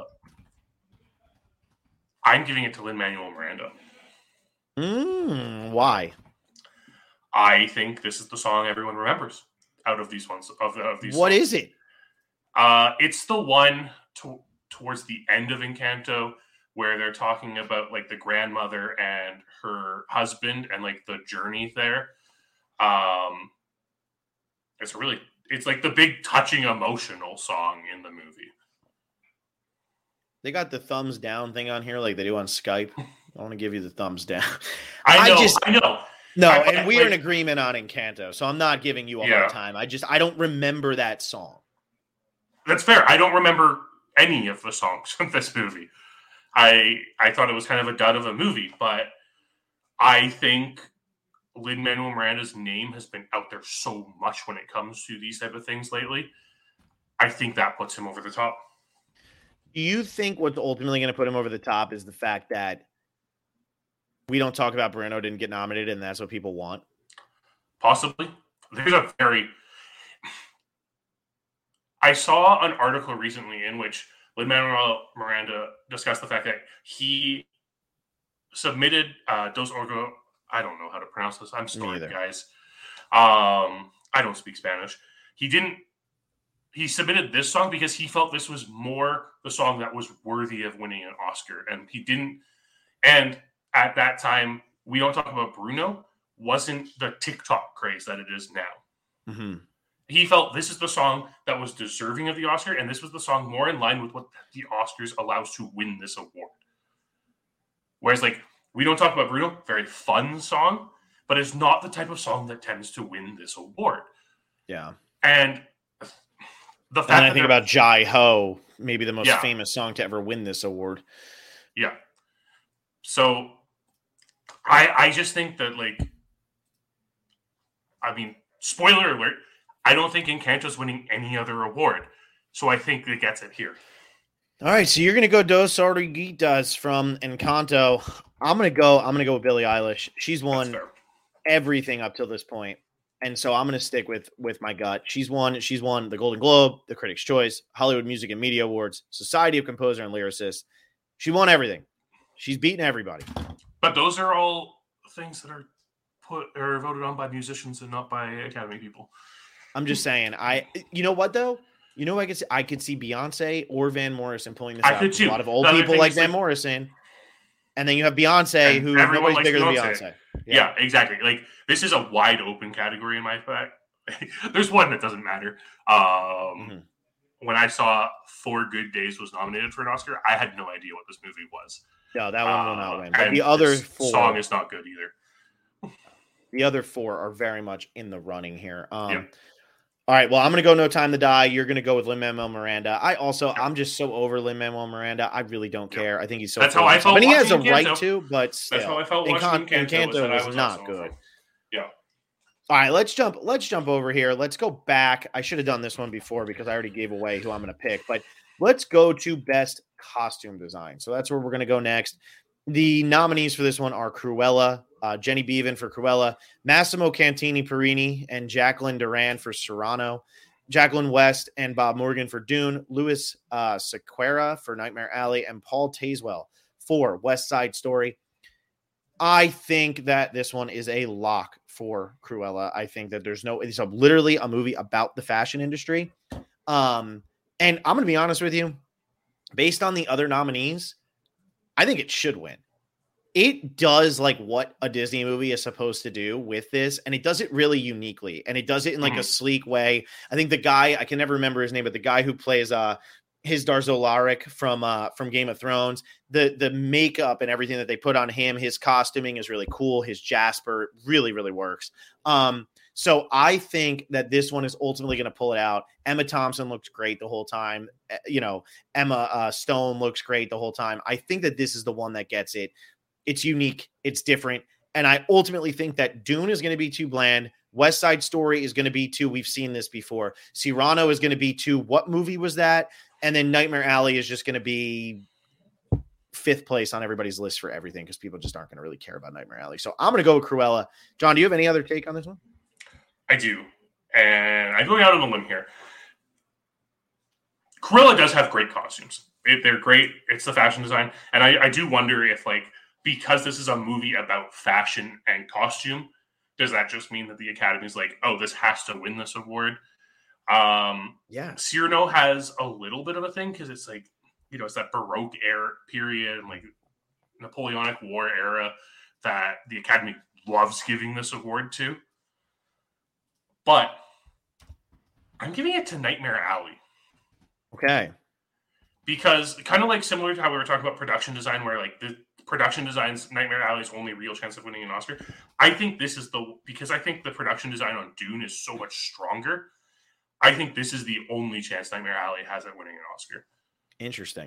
I'm giving it to Lin-Manuel Miranda. Why? I think this is the song everyone remembers out of these ones. Of these. What songs. Is it? It's the one towards the end of Encanto where they're talking about like the grandmother and her husband and like the journey there. It's like the big touching emotional song in the movie. They got the thumbs down thing on here like they do on Skype. I want to give you the thumbs down. I know. No, and we are in agreement on Encanto, so I'm not giving you a hard time. I don't remember that song. That's fair. I don't remember any of the songs from this movie. I thought it was kind of a dud of a movie, but I think Lin-Manuel Miranda's name has been out there so much when it comes to these type of things lately. I think that puts him over the top. Do you think what's ultimately going to put him over the top is the fact that we don't talk about Bruno didn't get nominated and that's what people want? Possibly. I saw an article recently in which Lin-Manuel Miranda discussed the fact that he submitted Dos Orgo. I don't know how to pronounce this. I'm sorry, guys. I don't speak Spanish. He submitted this song because he felt this was more the song that was worthy of winning an Oscar. And he didn't. And at that time, We Don't Talk About Bruno wasn't the TikTok craze that it is now. Mm-hmm. He felt this is the song that was deserving of the Oscar, and this was the song more in line with what the Oscars allows to win this award. Whereas, like, We Don't Talk About Bruno, very fun song, but it's not the type of song that tends to win this award. Yeah. And the fact and I think about Jai Ho, maybe the most famous song to ever win this award. Yeah. So I just think that, like, I mean, spoiler alert, I don't think Encanto's winning any other award. So I think it gets it here. All right, so you're going to go Dos Oruguitas from Encanto. I'm going to go with Billie Eilish. She's won everything up till this point. And so I'm going to stick with my gut. She's won the Golden Globe, the Critics' Choice, Hollywood Music and Media Awards, Society of Composer and Lyricists. She won everything. She's beaten everybody. But those are all things that are voted on by musicians and not by Academy people. I'm just saying. You know what though? You know, I could see Beyonce or Van Morrison pulling this out. Could too. A lot of old people like Van Morrison, and then you have Beyonce, who nobody's bigger than Beyonce. Yeah, exactly. Like, this is a wide open category in my there's one that doesn't matter. When I saw Four Good Days was nominated for an Oscar, I had no idea what this movie was. No, that one will not win. But And the other this song is not good either. The other four are very much in the running here. All right, well, I'm going to go No Time to Die. You're going to go with Lin-Manuel Miranda. I'm just so over Lin-Manuel Miranda. I really don't care. I think he's so. That's how I felt. And he has a watching right Encanto. to, but still. That's how I felt watching Encanto was was not also good. Yeah. All right, let's jump over here. Let's go back. I should have done this one before because I already gave away who I'm going to pick, but let's go to best costume design. So that's where we're going to go next. The nominees for this one are Cruella, Jenny Beavan for Cruella, Massimo Cantini Perini, and Jacqueline Duran for Cyrano, Jacqueline West and Bob Morgan for Dune, Louis Sequeira for Nightmare Alley, and Paul Tazewell for West Side Story. I think that this one is a lock for Cruella. I think that it's literally a movie about the fashion industry. And I'm going to be honest with you, based on the other nominees, I think it should win. It does like what a Disney movie is supposed to do with this, and it does it really uniquely, and it does it in like a sleek way. I think the guy, I can never remember his name, but the guy who plays his Darzolaric from Game of Thrones, the makeup and everything that they put on him, his costuming is really cool. His Jasper really, really works. So I think that this one is ultimately going to pull it out. Emma Thompson looks great the whole time. Emma Stone looks great the whole time. I think that this is the one that gets it. It's unique. It's different. And I ultimately think that Dune is going to be too bland. West Side Story is going to be too, we've seen this before. Cyrano is going to be too, what movie was that? And then Nightmare Alley is just going to be 5th place on everybody's list for everything because people just aren't going to really care about Nightmare Alley. So I'm going to go with Cruella. John, do you have any other take on this one? I do. And I'm going out on a limb here. Cruella does have great costumes. They're great. It's the fashion design. And I do wonder if, like, because this is a movie about fashion and costume, does that just mean that the Academy's like, oh, this has to win this award? Yeah. Cyrano has a little bit of a thing because it's like, it's that Baroque era period and like Napoleonic War era that the Academy loves giving this award to. But I'm giving it to Nightmare Alley. Okay. Because kind of like similar to how we were talking about production design, where like the production design's Nightmare Alley's only real chance of winning an Oscar. I think this is because I think the production design on Dune is so much stronger. I think this is the only chance Nightmare Alley has at winning an Oscar. Interesting.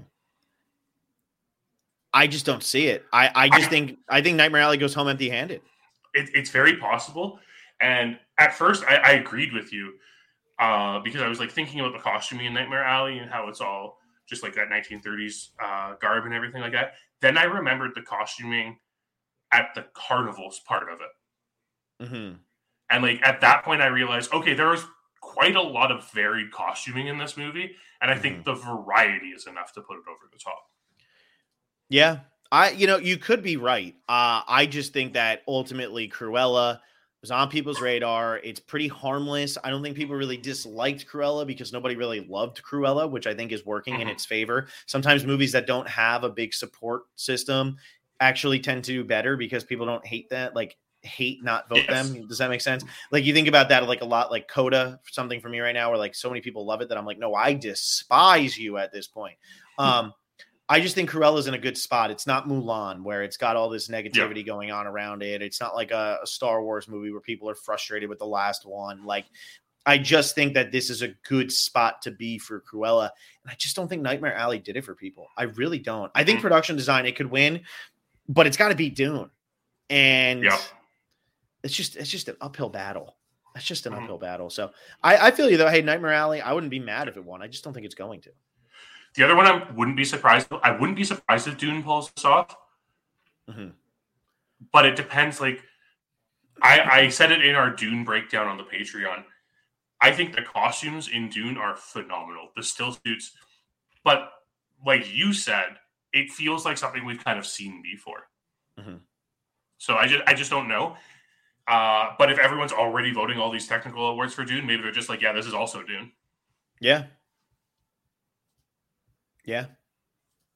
I just don't see it. I think Nightmare Alley goes home empty-handed. It's very possible. And at first I agreed with you because I was like thinking about the costuming in Nightmare Alley and how it's all just like that 1930s garb and everything like that. Then I remembered the costuming at the carnivals part of it. Mm-hmm. And like at that point I realized, okay, there was quite a lot of varied costuming in this movie. And I think the variety is enough to put it over the top. Yeah. You could be right. I just think that ultimately Cruella was on people's radar. It's pretty harmless. I don't think people really disliked Cruella because nobody really loved Cruella, which I think is working in its favor. Sometimes movies that don't have a big support system actually tend to do better because people don't hate that, like hate not vote them. Does that make sense? Like you think about that like a lot, like Coda, something for me right now where like so many people love it that I'm like, no, I despise you at this point. I just think Cruella's in a good spot. It's not Mulan where it's got all this negativity going on around it. It's not like a Star Wars movie where people are frustrated with the last one. Like, I just think that this is a good spot to be for Cruella. And I just don't think Nightmare Alley did it for people. I really don't. I think production design, it could win, but it's got to beat Dune. And it's just an uphill battle. It's just an uphill battle. So I feel you though. Hey, Nightmare Alley, I wouldn't be mad if it won. I just don't think it's going to. The other one I wouldn't be surprised if Dune pulls this off. Mm-hmm. But it depends. Like I said it in our Dune breakdown on the Patreon. I think the costumes in Dune are phenomenal. The still suits. But like you said, it feels like something we've kind of seen before. Mm-hmm. So I just don't know. But if everyone's already voting all these technical awards for Dune, maybe they're just like, yeah, this is also Dune. Yeah. Yeah.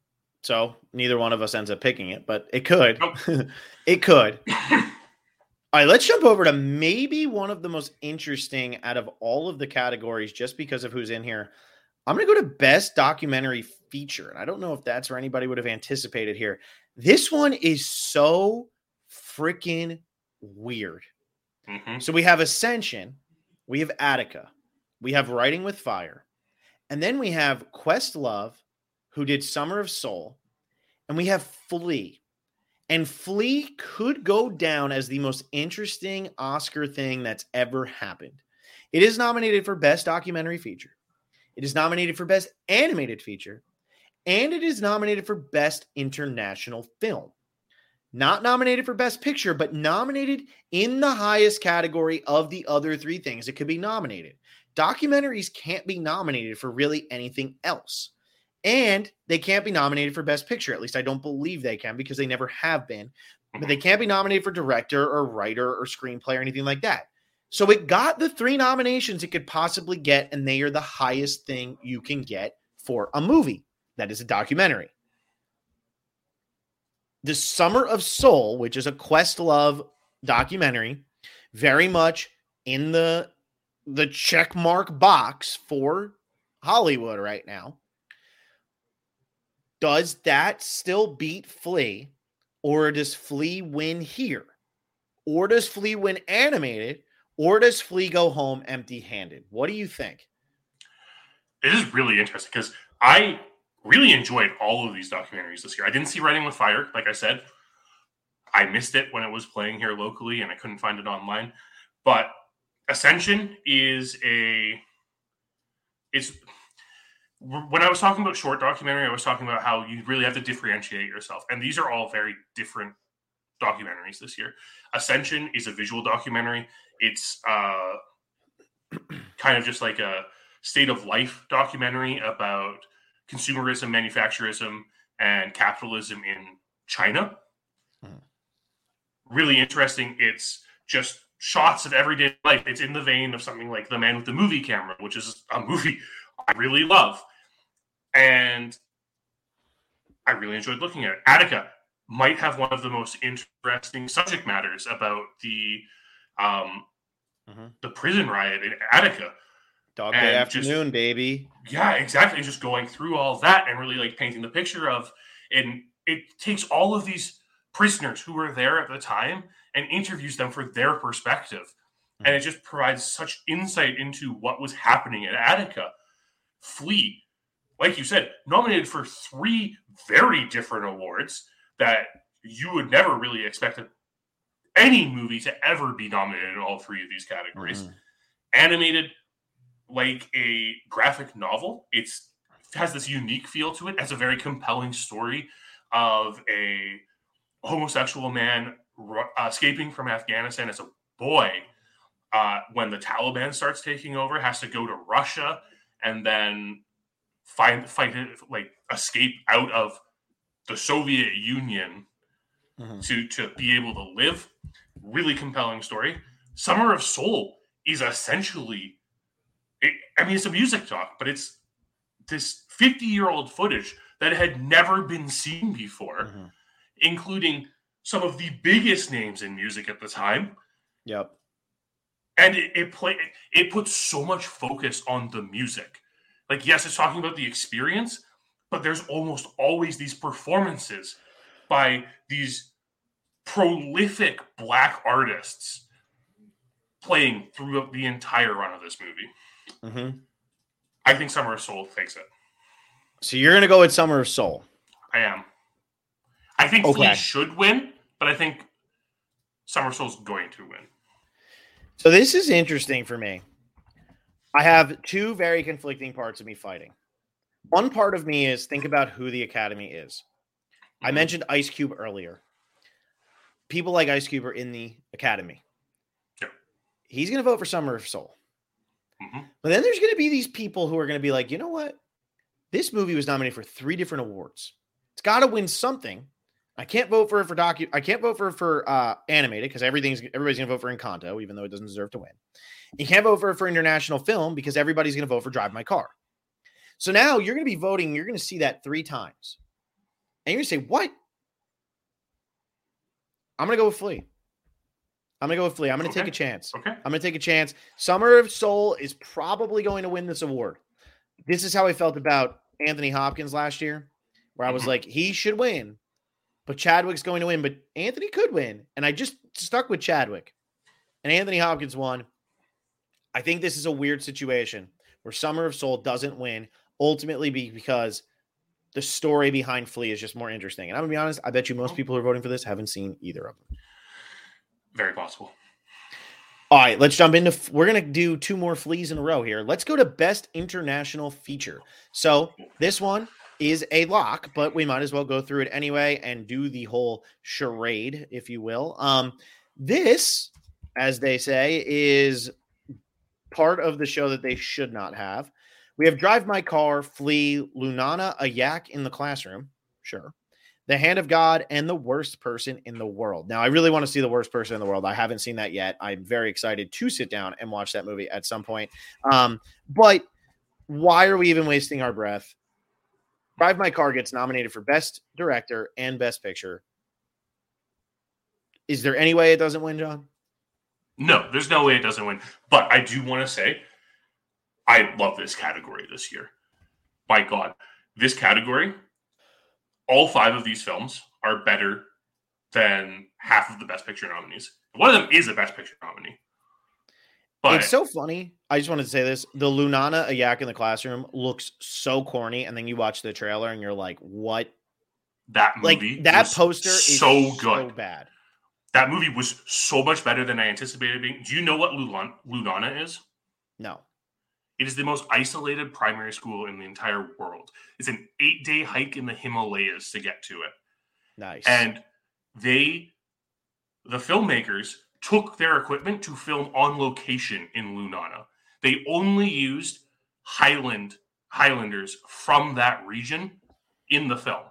So neither one of us ends up picking it, but it could. Nope. It could. All right, let's jump over to maybe one of the most interesting out of all of the categories, just because of who's in here. I'm going to go to Best Documentary Feature. And I don't know if that's where anybody would have anticipated here. This one is so freaking weird. Mm-hmm. So we have Ascension, we have Attica, we have Writing with Fire, and then we have Questlove, who did Summer of Soul, and we have Flea. And Flea could go down as the most interesting Oscar thing that's ever happened. It is nominated for Best Documentary Feature. It is nominated for Best Animated Feature. And it is nominated for Best International Film. Not nominated for Best Picture, but nominated in the highest category of the other three things it could be nominated. Documentaries can't be nominated for really anything else. And they can't be nominated for Best Picture. At least I don't believe they can, because they never have been. But they can't be nominated for director or writer or screenplay or anything like that. So it got the 3 nominations it could possibly get, and they are the highest thing you can get for a movie that is a documentary. The Summer of Soul, which is a Questlove documentary, very much in the check mark box for Hollywood right now. Does that still beat Flea, or does Flea win here? Or does Flea win animated, or does Flea go home empty-handed? What do you think? It is really interesting because I really enjoyed all of these documentaries this year. I didn't see Writing with Fire, like I said. I missed it when it was playing here locally, and I couldn't find it online. But Ascension when I was talking about short documentary, I was talking about how you really have to differentiate yourself. And these are all very different documentaries this year. Ascension is a visual documentary. It's kind of just like a state of life documentary about consumerism, manufacturism, and capitalism in China. Really interesting. It's just shots of everyday life. It's in the vein of something like The Man with the Movie Camera, which is a movie I really love. And I really enjoyed looking at it. Attica might have one of the most interesting subject matters about the prison riot in Attica. Dog Day Afternoon, baby. Yeah, exactly. And just going through all that and really like painting the picture of, and it takes all of these prisoners who were there at the time and interviews them for their perspective. And it just provides such insight into what was happening at Attica. Flea, like you said, nominated for 3 very different awards that you would never really expect any movie to ever be nominated in all 3 of these categories. Animated, like a graphic novel. It has this unique feel to it. It has a very compelling story of a homosexual man escaping from Afghanistan as a boy. When the Taliban starts taking over, has to go to Russia and then escape out of the Soviet Union to be able to live. Really compelling story. Summer of Soul is essentially, it's a music doc, but it's this 50-year-old footage that had never been seen before, including some of the biggest names in music at the time. Yep. And it puts so much focus on the music. Like, yes, it's talking about the experience, but there's almost always these performances by these prolific Black artists playing throughout the entire run of this movie. I think Summer of Soul takes it. So you're going to go with Summer of Soul? I am. I think Flea should win, but I think Summer of Soul's going to win. So this is interesting for me. I have 2 very conflicting parts of me fighting. One part of me is think about who the Academy is. I mentioned Ice Cube earlier. People like Ice Cube are in the Academy. Yep. He's going to vote for Summer of Soul. But then there's going to be these people who are going to be like, you know what? This movie was nominated for 3 different awards. It's got to win something. I can't vote for it for I can't vote for animated because everybody's going to vote for Encanto, even though it doesn't deserve to win. You can't vote for international film because everybody's going to vote for Drive My Car. So now you're going to be voting. You're going to see that 3 times. And you're going to say, what? I'm going to go with Flea. I'm going to go with Flea. I'm going to Okay. take a chance. Okay. I'm going to take a chance. Summer of Soul is probably going to win this award. This is how I felt about Anthony Hopkins last year, where I was like, he should win, but Chadwick's going to win, but Anthony could win. And I just stuck with Chadwick. And Anthony Hopkins won. I think this is a weird situation where Summer of Soul doesn't win, ultimately because the story behind Flea is just more interesting. And I'm going to be honest, I bet you most people who are voting for this haven't seen either of them. Very possible. All right, let's jump into – we're going to do 2 more Fleas in a row here. Let's go to Best International Feature. So this one is a lock, but we might as well go through it anyway and do the whole charade, if you will. This, as they say, is part of the show that they should not have. We have Drive My Car, Flea, Lunana, A Yak in the Classroom. Sure. The Hand of God, and The Worst Person in the World. Now, I really want to see The Worst Person in the World. I haven't seen that yet. I'm very excited to sit down and watch that movie at some point. But why are we even wasting our breath? Drive My Car gets nominated for Best Director and Best Picture. Is there any way it doesn't win, John? No, there's no way it doesn't win. But I do want to say, I love this category this year. My God, this category, all 5 of these films are better than half of the Best Picture nominees. One of them is a Best Picture nominee. But it's so funny. I just wanted to say this. The Lunana, A Yak in the Classroom looks so corny, and then you watch the trailer and you're like, what? That movie, like, that poster is so good. So bad. That movie was so much better than I anticipated being. Do you know what Lunana is? No. It is the most isolated primary school in the entire world. It's an 8-day hike in the Himalayas to get to it. Nice. And the filmmakers took their equipment to film on location in Lunana. They only used Highlanders from that region in the film.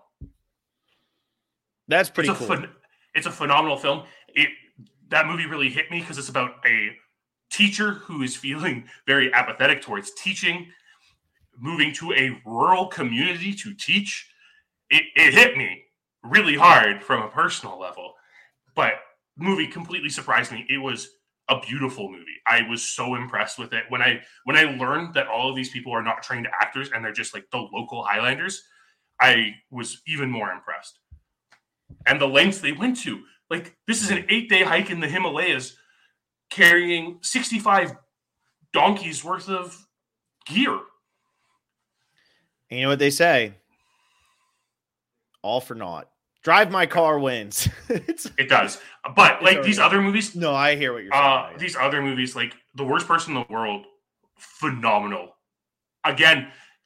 That's pretty cool. It's a phenomenal film. That movie really hit me because it's about a teacher who is feeling very apathetic towards teaching, moving to a rural community to teach. It hit me really hard from a personal level, but the movie completely surprised me. It was a beautiful movie. I was so impressed with it. When I learned that all of these people are not trained actors and they're just like the local Highlanders, I was even more impressed. And the lengths they went to. Like, this is an 8-day hike in the Himalayas carrying 65 donkeys worth of gear. And you know what they say? All for naught. Drive My Car wins. It does. But like these other movies. No, I hear what you're saying. These other movies, like The Worst Person in the World, phenomenal. Again,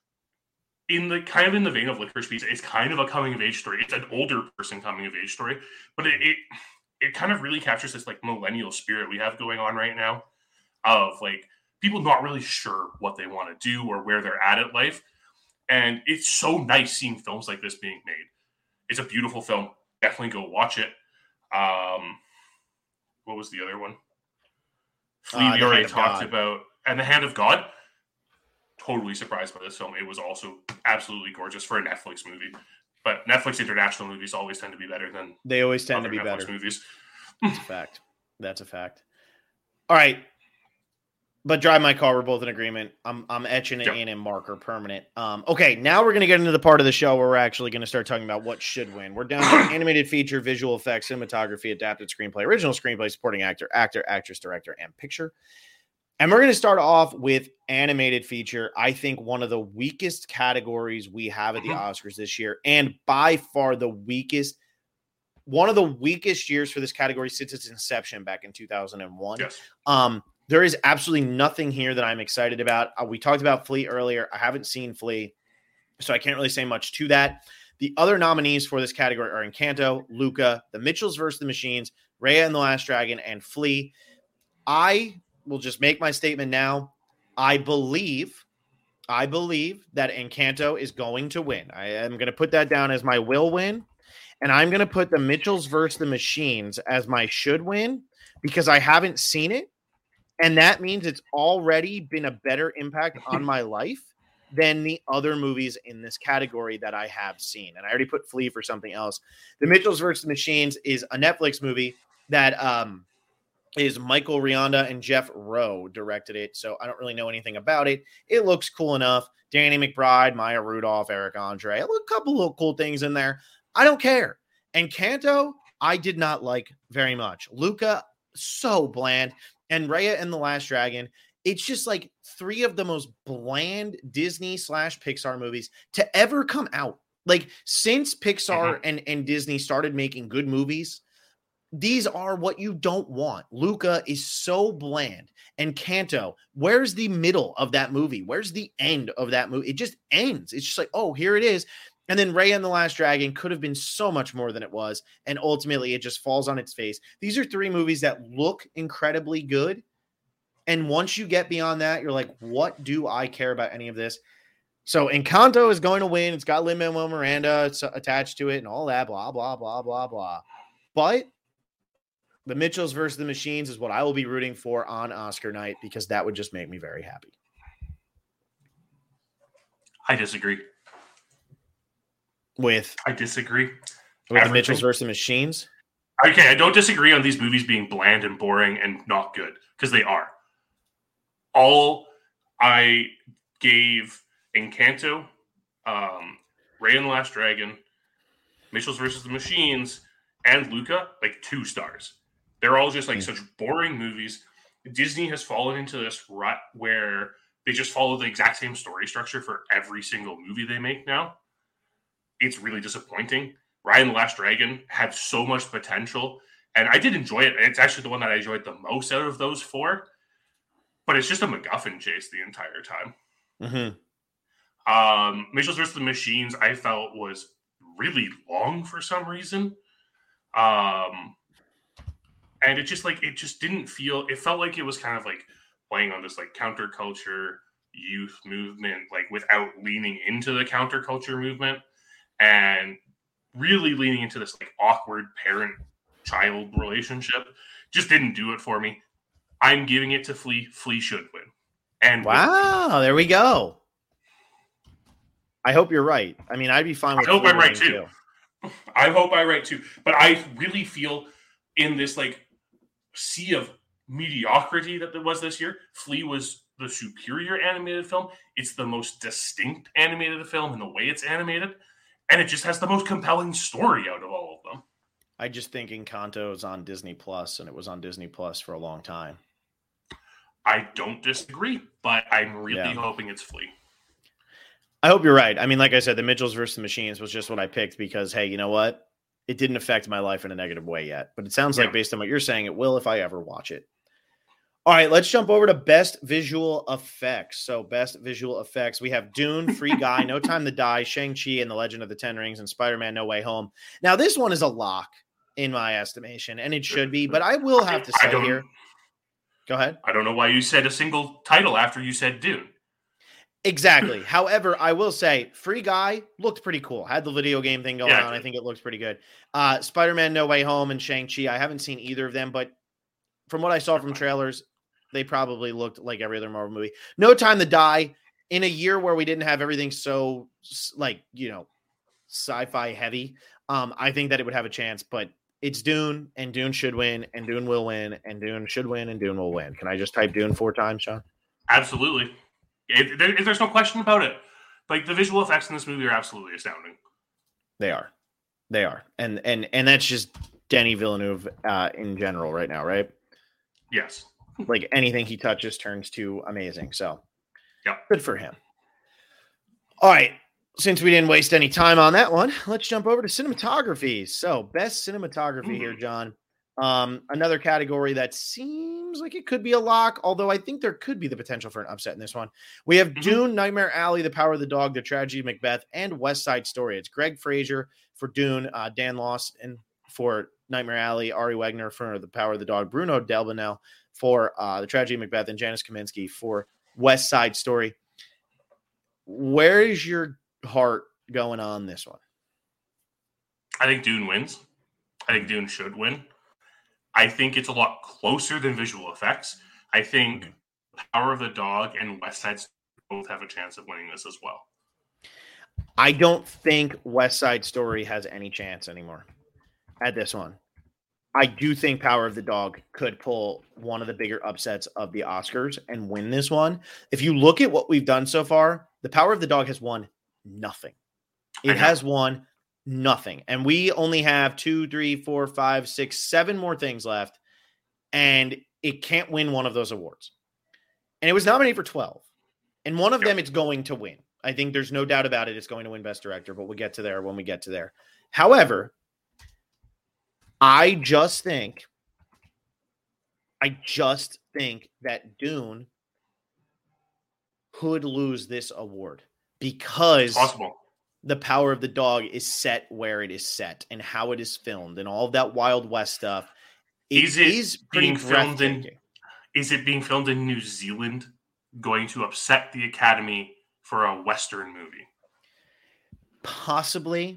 in the vein of Licorice Pizza, it's kind of a coming of age story. It's an older person coming of age story, but it kind of really captures this like millennial spirit we have going on right now of like people not really sure what they want to do or where they're at life. And it's so nice seeing films like this being made. It's a beautiful film. Definitely go watch it. What was the other one? Flea, we already talked about. And The Hand of God. Totally surprised by this film. It was also absolutely gorgeous for a Netflix movie. But Netflix international movies always tend to be better than they always tend to be Netflix better. Movies. That's a fact. That's a fact. All right. But Drive My Car, we're both in agreement. I'm etching it in marker permanent. Okay, now we're going to get into the part of the show where we're actually going to start talking about what should win. We're down to animated feature, visual effects, cinematography, adapted screenplay, original screenplay, supporting actor, actress, director, and picture. And we're going to start off with animated feature. I think one of the weakest categories we have at the Oscars this year, and by far the weakest, one of the weakest years for this category since its inception back in 2001. Yes. There is absolutely nothing here that I'm excited about. We talked about Flea earlier. I haven't seen Flea, so I can't really say much to that. The other nominees for this category are Encanto, Luca, The Mitchells vs. the Machines, Raya and the Last Dragon, and Flea. I will just make my statement now. I believe that Encanto is going to win. I am going to put that down as my will win, and I'm going to put The Mitchells vs. the Machines as my should win because I haven't seen it. And that means it's already been a better impact on my life than the other movies in this category that I have seen. And I already put Flea for something else. The Mitchells vs. the Machines is a Netflix movie that is Michael Rianda and Jeff Rowe directed it, so I don't really know anything about it. It looks cool enough. Danny McBride, Maya Rudolph, Eric Andre, a couple of cool things in there. I don't care. And Kanto, I did not like very much. Luca, so bland. And Raya and the Last Dragon, it's just like three of the most bland Disney/Pixar movies to ever come out. Like, since Pixar and Disney started making good movies, these are what you don't want. Luca is so bland. And Kanto, where's the middle of that movie? Where's the end of that movie? It just ends. It's just like, oh, here it is. And then Raya and the Last Dragon could have been so much more than it was. And ultimately, it just falls on its face. These are three movies that look incredibly good. And once you get beyond that, you're like, what do I care about any of this? So Encanto is going to win. It's got Lin-Manuel Miranda attached to it and all that, blah, blah, blah, blah, blah. But the Mitchells versus the Machines is what I will be rooting for on Oscar night, because that would just make me very happy. I disagree. With the Mitchells versus the Machines? Okay, I don't disagree on these movies being bland and boring and not good, because they are. All I gave Encanto, Raya and the Last Dragon, Mitchells versus the Machines, and Luca, like 2 stars. They're all just like such boring movies. Disney has fallen into this rut where they just follow the exact same story structure for every single movie they make now. It's really disappointing. Raya and the Last Dragon had so much potential, and I did enjoy it. It's actually the one that I enjoyed the most out of those 4, but it's just a MacGuffin chase the entire time. Mitchells vs. the Machines, I felt, was really long for some reason. And it just didn't feel, it felt like it was kind of like playing on this like counterculture youth movement, like without leaning into the counterculture movement and really leaning into this like awkward parent-child relationship. Just didn't do it for me. I'm giving it to Flea. Flea should win. And wow, there we go. I hope you're right. I mean, I'd be fine with I hope I'm right too. I hope I'm right too. But I really feel in this like sea of mediocrity that there was this year, Flea was the superior animated film. It's the most distinct animated film in the way it's animated. And it just has the most compelling story out of all of them. I just think Encanto is on Disney Plus, and it was on Disney Plus for a long time. I don't disagree, but I'm really hoping it's Flea. I hope you're right. I mean, like I said, the Mitchells versus the Machines was just what I picked because, hey, you know what? It didn't affect my life in a negative way yet. But it sounds like, based on what you're saying, it will if I ever watch it. All right, let's jump over to Best Visual Effects. So, Best Visual Effects, we have Dune, Free Guy, No Time to Die, Shang-Chi and the Legend of the Ten Rings, and Spider-Man No Way Home. Now, this one is a lock in my estimation, and it should be, but I will have to say here. Go ahead. I don't know why you said a single title after you said Dune. Exactly. However, I will say Free Guy looked pretty cool. Had the video game thing going on. I think it looks pretty good. Spider-Man No Way Home and Shang-Chi, I haven't seen either of them, but from what I saw from trailers, they probably looked like every other Marvel movie. No Time to Die, in a year where we didn't have everything so, like, you know, sci-fi heavy, I think that it would have a chance, but it's Dune, and Dune should win, and Dune will win, and Dune should win, and Dune will win. Can I just type Dune 4 times, Sean? Absolutely. There's no question about it. Like, the visual effects in this movie are absolutely astounding. They are. And that's just Denis Villeneuve in general right now, right? Yes. Like, anything he touches turns to amazing. So, good for him. All right. Since we didn't waste any time on that one, let's jump over to cinematography. So, best cinematography here, John. Another category that seems like it could be a lock, although I think there could be the potential for an upset in this one. We have Dune, Nightmare Alley, The Power of the Dog, The Tragedy of Macbeth, and West Side Story. It's Greg Fraser for Dune, Dan Lawson for Nightmare Alley, Ari Wegner for The Power of the Dog, Bruno Delbonnel for The Tragedy of Macbeth, and Janice Kaminsky for West Side Story. Where is your heart going on this one? I think Dune wins. I think Dune should win. I think it's a lot closer than visual effects. I think Power of the Dog and West Side Story both have a chance of winning this as well. I don't think West Side Story has any chance anymore at this one. I do think Power of the Dog could pull one of the bigger upsets of the Oscars and win this one. If you look at what we've done so far, the Power of the Dog has won nothing. It has won nothing. And we only have 2, 3, 4, 5, 6, 7 more things left. And it can't win one of those awards. And it was nominated for 12. And one of them it's going to win. I think there's no doubt about it. It's going to win Best Director, but we'll get to there when we get to there. However, I just think that Dune could lose this award because the Power of the Dog is set where it is set and how it is filmed and all of that Wild West stuff. Is it being filmed in New Zealand going to upset the Academy for a Western movie? Possibly.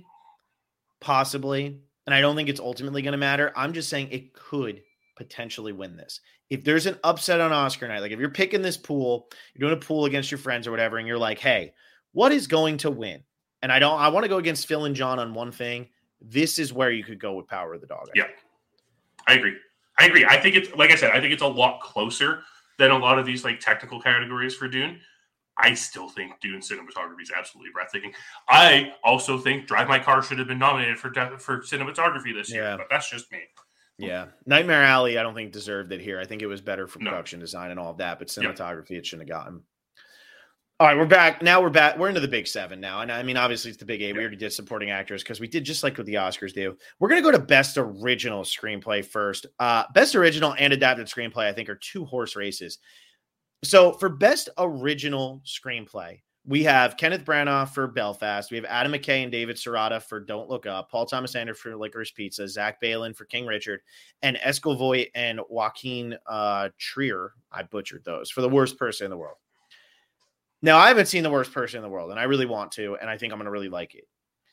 And I don't think it's ultimately going to matter. I'm just saying it could potentially win this. If there's an upset on Oscar night, like if you're picking this pool, you're doing a pool against your friends or whatever, and you're like, hey, what is going to win? And I want to go against Phil and John on one thing. This is where you could go with Power of the Dog. I agree. I think it's, like I said, I think it's a lot closer than a lot of these like technical categories for Dune. I still think Dune cinematography is absolutely breathtaking. I also think Drive My Car should have been nominated for cinematography this year, but that's just me. Yeah. Nightmare Alley, I don't think deserved it here. I think it was better for production design and all of that, but cinematography, it shouldn't have gotten. All right, we're back. Now we're back. We're into the big 7 now. And I mean, obviously it's the big 8. We already did supporting actors because we did just like what the Oscars do. We're going to go to Best Original Screenplay first. Best Original and Adapted Screenplay, I think, are 2 horse races. So for Best Original Screenplay, we have Kenneth Branagh for Belfast. We have Adam McKay and David Serrata for Don't Look Up. Paul Thomas Anderson for Licorice Pizza. Zach Baylin for King Richard. And Eskel Voigt and Joaquin Trier, I butchered those, for The Worst Person in the World. Now, I haven't seen The Worst Person in the World, and I really want to, and I think I'm going to really like it.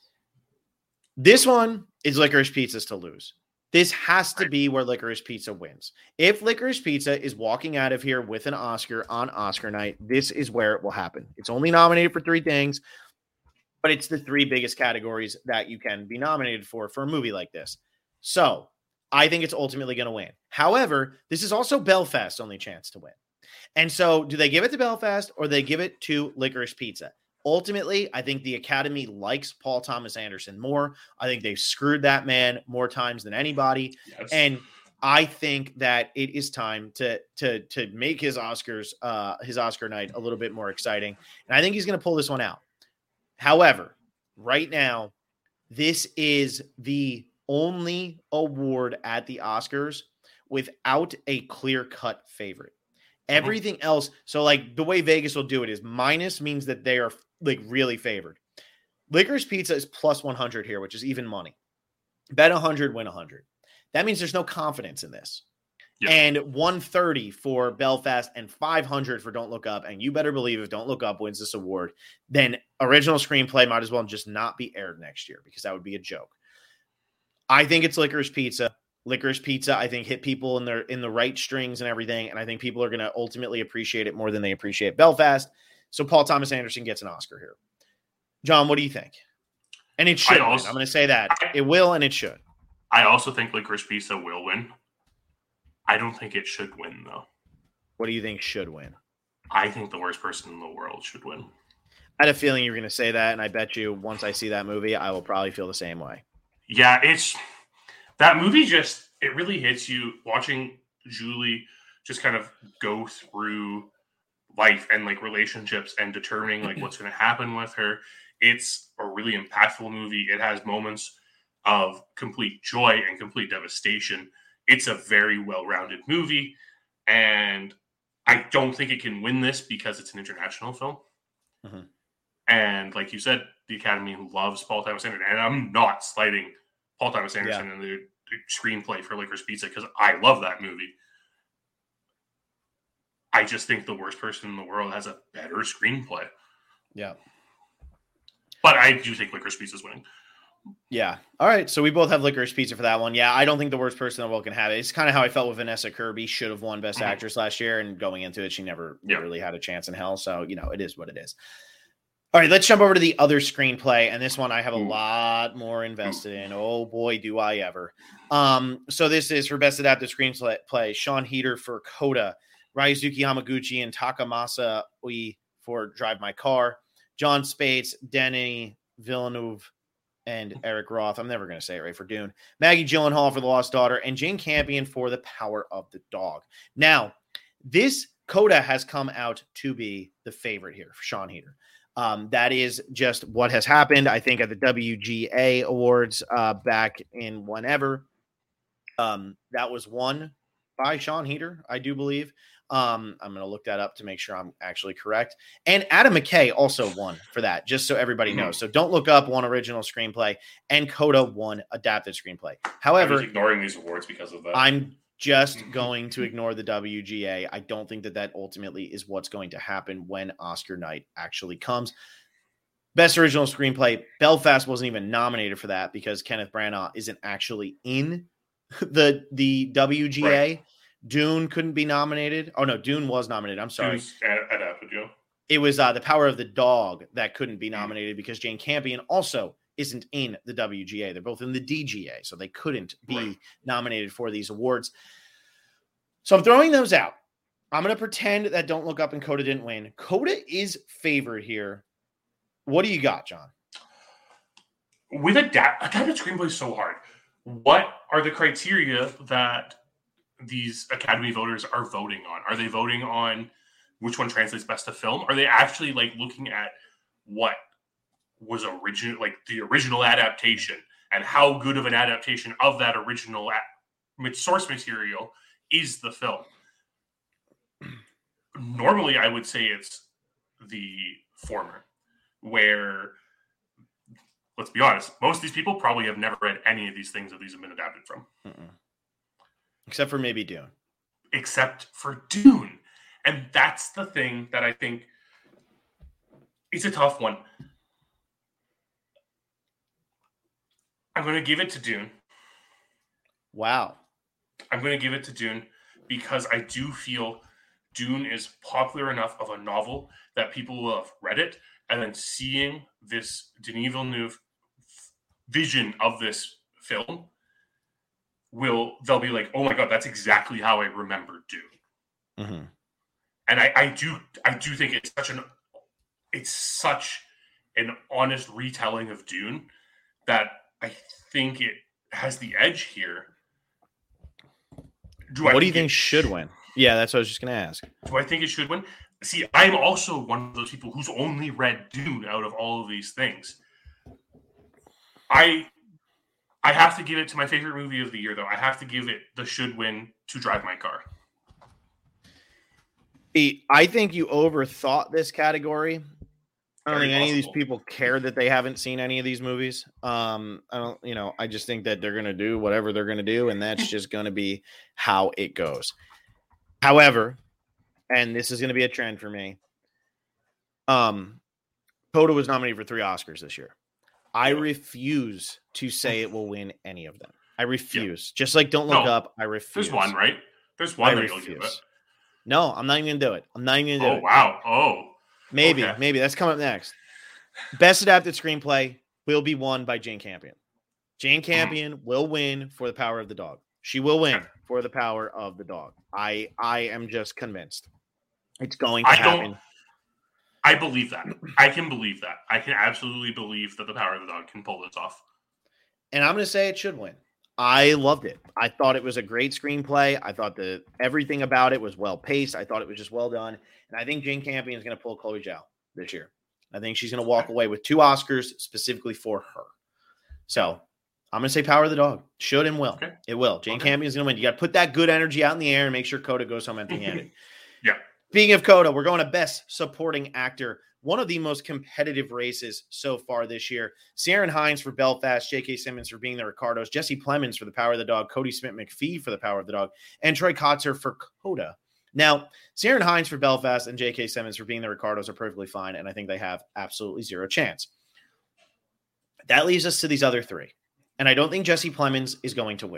This one is Licorice Pizza's to lose. This has to be where Licorice Pizza wins. If Licorice Pizza is walking out of here with an Oscar on Oscar night, this is where it will happen. It's only nominated for 3 things, but it's the 3 biggest categories that you can be nominated for a movie like this. So I think it's ultimately going to win. However, this is also Belfast's only chance to win. And so do they give it to Belfast or they give it to Licorice Pizza? Ultimately, I think the Academy likes Paul Thomas Anderson more. I think they've screwed that man more times than anybody. Yes. And I think that it is time to make his Oscar night a little bit more exciting. And I think he's going to pull this one out. However, right now, this is the only award at the Oscars without a clear-cut favorite. Everything else, so like the way Vegas will do it is minus means that they are like really favored. Licorice Pizza is plus 100 here, which is even money. Bet 100, win 100. That means there's no confidence in this. Yep. And 130 for Belfast and 500 for Don't Look Up. And you better believe if Don't Look Up wins this award, then original screenplay might as well just not be aired next year because that would be a joke. I think it's Licorice Pizza. Licorice Pizza, I think, hit people in the right strings and everything, and I think people are going to ultimately appreciate it more than they appreciate Belfast. So Paul Thomas Anderson gets an Oscar here. John, what do you think? And it should win. I'm going to say that. It will and it should. I also think Licorice Pizza will win. I don't think it should win, though. What do you think should win? I think The Worst Person in the World should win. I had a feeling you were going to say that, and I bet you once I see that movie, I will probably feel the same way. Yeah, that movie it really hits you watching Julie just kind of go through life and like relationships and determining like what's going to happen with her. It's a really impactful movie. It has moments of complete joy and complete devastation. It's a very well-rounded movie. And I don't think it can win this because it's an international film. Mm-hmm. And like you said, the Academy loves Paul Thomas Anderson. And I'm not slighting Paul Thomas Anderson and the screenplay for Licorice Pizza because I love that movie. I just think The Worst Person in the World has a better screenplay. Yeah. But I do think Licorice Pizza is winning. Yeah. All right. So we both have Licorice Pizza for that one. Yeah. I don't think The Worst Person in the World can have it. It's kind of how I felt with Vanessa Kirby. Should have won Best Actress last year. And going into it, she never really had a chance in hell. So, it is what it is. All right, let's jump over to the other screenplay, and this one I have a lot more invested in. Oh boy, do I ever. So this is for Best Adapted Screenplay, Sean Heder for Coda, Raizuki Hamaguchi and Takamasa Oi for Drive My Car, John Spates, Denis Villeneuve, and Eric Roth, I'm never going to say it right, for Dune, Maggie Gyllenhaal for The Lost Daughter, and Jane Campion for The Power of the Dog. Now, this Coda has come out to be the favorite here for Sean Heder. That is just what has happened, I think, at the WGA Awards back in whenever. That was won by Sean Heder, I do believe. I'm going to look that up to make sure I'm actually correct. And Adam McKay also won for that, just so everybody knows. So Don't Look Up won original screenplay, and Coda won adapted screenplay. However, I was ignoring these awards because of that. I'm just going to ignore the WGA. I don't think that ultimately is what's going to happen when Oscar night actually comes. Best original screenplay, Belfast wasn't even nominated for that because Kenneth Branagh isn't actually in the WGA. Right. Dune couldn't be nominated. Oh no, Dune was nominated. I'm sorry. It was The Power of the Dog that couldn't be nominated because Jane Campion also isn't in the WGA. They're both in the DGA, so they couldn't be nominated for these awards. So I'm throwing those out. I'm going to pretend that Don't Look Up and Coda didn't win. Coda is favored here. What do you got, John? With adapted screenplay is so hard. What are the criteria that these Academy voters are voting on? Are they voting on which one translates best to film? Are they actually like looking at what was original, like the original adaptation, and how good of an adaptation of that original source material is the film? Normally, I would say it's the former, where, let's be honest, most of these people probably have never read any of these things that these have been adapted from. Except for maybe Dune. Except for Dune. And that's the thing that I think is a tough one. I'm going to give it to Dune. Wow. I'm going to give it to Dune because I do feel Dune is popular enough of a novel that people will have read it, and then seeing this Denis Villeneuve vision of this film, they'll be like, oh my God, that's exactly how I remember Dune. Mm-hmm. And I do think it's such an honest retelling of Dune that I think it has the edge here. What do you think should win? Yeah, that's what I was just going to ask. Do I think it should win? See, I'm also one of those people who's only read Dune out of all of these things. I have to give it to my favorite movie of the year, though. I have to give it the should win to Drive My Car. I think you overthought this category. I don't think any of these people care that they haven't seen any of these movies. I just think that they're going to do whatever they're going to do, and that's just going to be how it goes. However, and this is going to be a trend for me, Coda was nominated for 3 Oscars this year. I refuse to say it will win any of them. I refuse. Yeah. Just like Don't Look Up, I refuse. There's one, right? There's one that you'll give it. No, I'm not even going to do it. I'm not even going to do it. Oh, wow. Oh. Maybe. That's coming up next. Best Adapted Screenplay will be won by Jane Campion. Jane Campion will win for The Power of the Dog. She will win for The Power of the Dog. I am just convinced. It's going to happen. I believe that. I can believe that. I can absolutely believe that The Power of the Dog can pull this off. And I'm going to say it should win. I loved it. I thought it was a great screenplay. I thought that everything about it was well paced. I thought it was just well done. And I think Jane Campion is going to pull Chloe Zhao this year. I think she's going to walk away with 2 Oscars specifically for her. So I'm going to say Power of the Dog. Should and will. Okay. It will. Jane Campion is going to win. You got to put that good energy out in the air and make sure Coda goes home empty-handed. Yeah. Speaking of Coda, we're going to Best Supporting Actor. One of the most competitive races so far this year. Ciarán Hinds for Belfast, J.K. Simmons for Being the Ricardos, Jesse Plemons for The Power of the Dog, Cody Smith-McPhee for The Power of the Dog, and Troy Kotsur for Coda. Now, Ciarán Hinds for Belfast and J.K. Simmons for Being the Ricardos are perfectly fine, and I think they have absolutely zero chance. That leaves us to these other 3. And I don't think Jesse Plemons is going to win.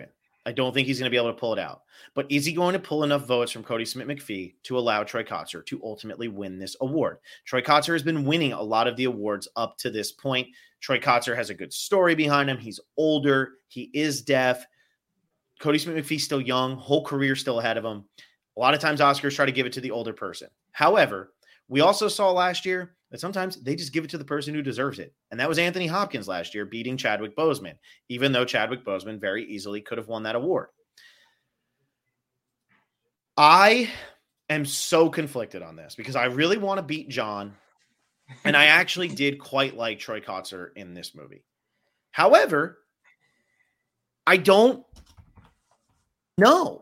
I don't think he's going to be able to pull it out. But is he going to pull enough votes from Cody Smith-McPhee to allow Troy Kotsur to ultimately win this award? Troy Kotsur has been winning a lot of the awards up to this point. Troy Kotsur has a good story behind him. He's older. He is deaf. Cody Smith-McPhee's still young. Whole career still ahead of him. A lot of times Oscars try to give it to the older person. However, we also saw last year that sometimes they just give it to the person who deserves it. And that was Anthony Hopkins last year beating Chadwick Boseman, even though Chadwick Boseman very easily could have won that award. I am so conflicted on this because I really want to beat John, and I actually did quite like Troy Kotsur in this movie. However, I don't know.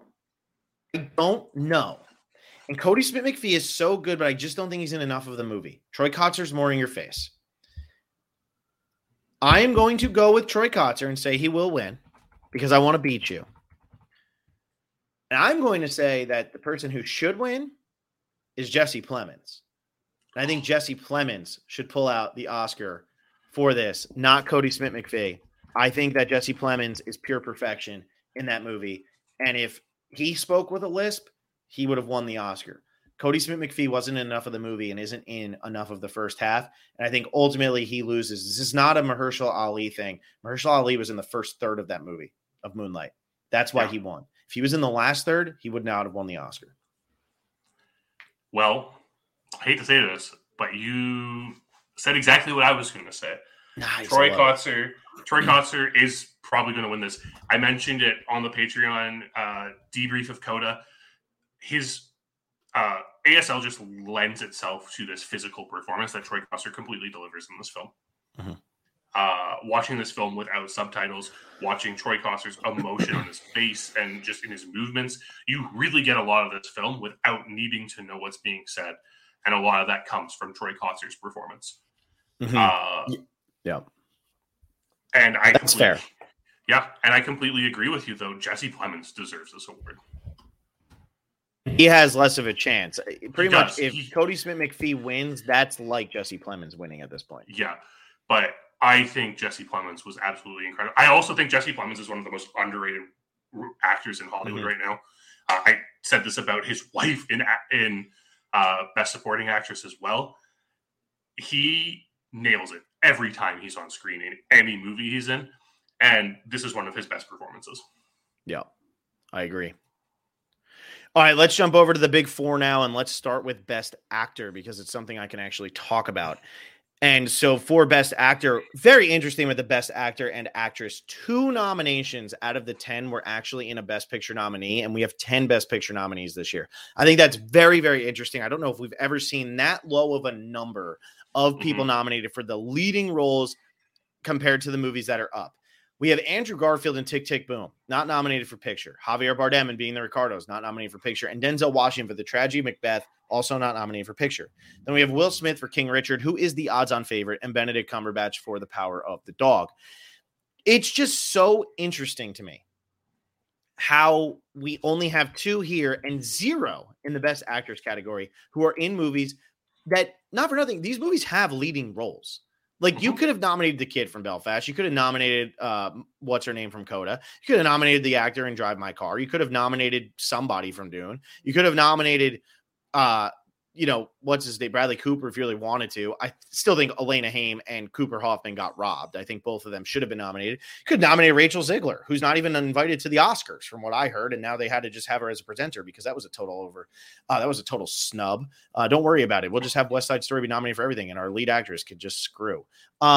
And Cody Smith-McPhee is so good, but I just don't think he's in enough of the movie. Troy Kotsur's more in your face. I am going to go with Troy Kotsur and say he will win because I want to beat you. And I'm going to say that the person who should win is Jesse Plemons. And I think Jesse Plemons should pull out the Oscar for this, not Cody Smith-McPhee. I think that Jesse Plemons is pure perfection in that movie. And if he spoke with a lisp, he would have won the Oscar. Cody Smith-McPhee wasn't in enough of the movie and isn't in enough of the first half. And I think ultimately he loses. This is not a Mahershala Ali thing. Mahershala Ali was in the first third of that movie, of Moonlight. That's why he won. If he was in the last third, he would not have won the Oscar. Well, I hate to say this, but you said exactly what I was going to say. Nice. Troy Kotsur is probably going to win this. I mentioned it on the Patreon debrief of Coda. His ASL just lends itself to this physical performance that Troy Kotsur completely delivers in this film. Mm-hmm. Watching this film without subtitles, watching Troy Kotsur's emotion on his face and just in his movements, you really get a lot of this film without needing to know what's being said. And a lot of that comes from Troy Kotsur's performance. Mm-hmm. Yeah. And that's fair. Yeah, and I completely agree with you, though. Jesse Plemons deserves this award. He has less of a chance. Pretty much, if Cody Smith-McPhee wins, that's like Jesse Plemons winning at this point. Yeah, but I think Jesse Plemons was absolutely incredible. I also think Jesse Plemons is one of the most underrated actors in Hollywood right now. I said this about his wife in Best Supporting Actress as well. He nails it every time he's on screen in any movie he's in, and this is one of his best performances. Yeah, I agree. All right, let's jump over to the big four now, and let's start with Best Actor because it's something I can actually talk about. And so for Best Actor, very interesting with the Best Actor and Actress. 2 nominations out of the 10 were actually in a Best Picture nominee, and we have 10 Best Picture nominees this year. I think that's very, very interesting. I don't know if we've ever seen that low of a number of people nominated for the leading roles compared to the movies that are up. We have Andrew Garfield in Tick, Tick, Boom, not nominated for picture. Javier Bardem in Being the Ricardos, not nominated for picture. And Denzel Washington for The Tragedy of Macbeth, also not nominated for picture. Then we have Will Smith for King Richard, who is the odds-on favorite, and Benedict Cumberbatch for The Power of the Dog. It's just so interesting to me how we only have 2 here and 0 in the Best Actors category who are in movies that, not for nothing, these movies have leading roles. Like, you could have nominated the kid from Belfast. You could have nominated, what's her name from Coda. You could have nominated the actor in Drive My Car. You could have nominated somebody from Dune. You could have nominated, what's his name? Bradley Cooper, if you really wanted to. I still think Elena Haim and Cooper Hoffman got robbed. I think both of them should have been nominated. You could nominate Rachel Ziegler, who's not even invited to the Oscars, from what I heard. And now they had to just have her as a presenter because that was a total snub. Don't worry about it. We'll just have West Side Story be nominated for everything, and our lead actress could just screw.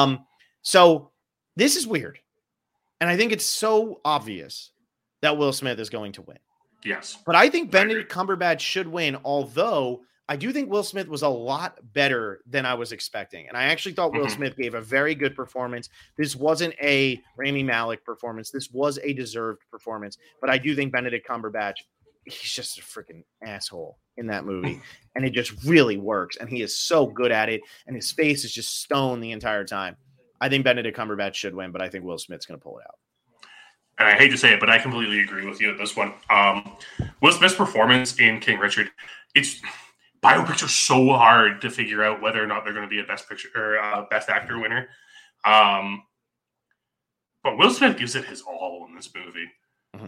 So this is weird. And I think it's so obvious that Will Smith is going to win. Yes. But I think Benedict Cumberbatch should win, although I do think Will Smith was a lot better than I was expecting. And I actually thought Will Smith gave a very good performance. This wasn't a Rami Malek performance. This was a deserved performance. But I do think Benedict Cumberbatch, he's just a freaking asshole in that movie. And it just really works. And he is so good at it. And his face is just stone the entire time. I think Benedict Cumberbatch should win, but I think Will Smith's going to pull it out. And I hate to say it, but I completely agree with you at this one. Will Smith's performance in King Richard, biopics are so hard to figure out whether or not they're going to be a Best Picture or Best Actor winner. But Will Smith gives it his all in this movie.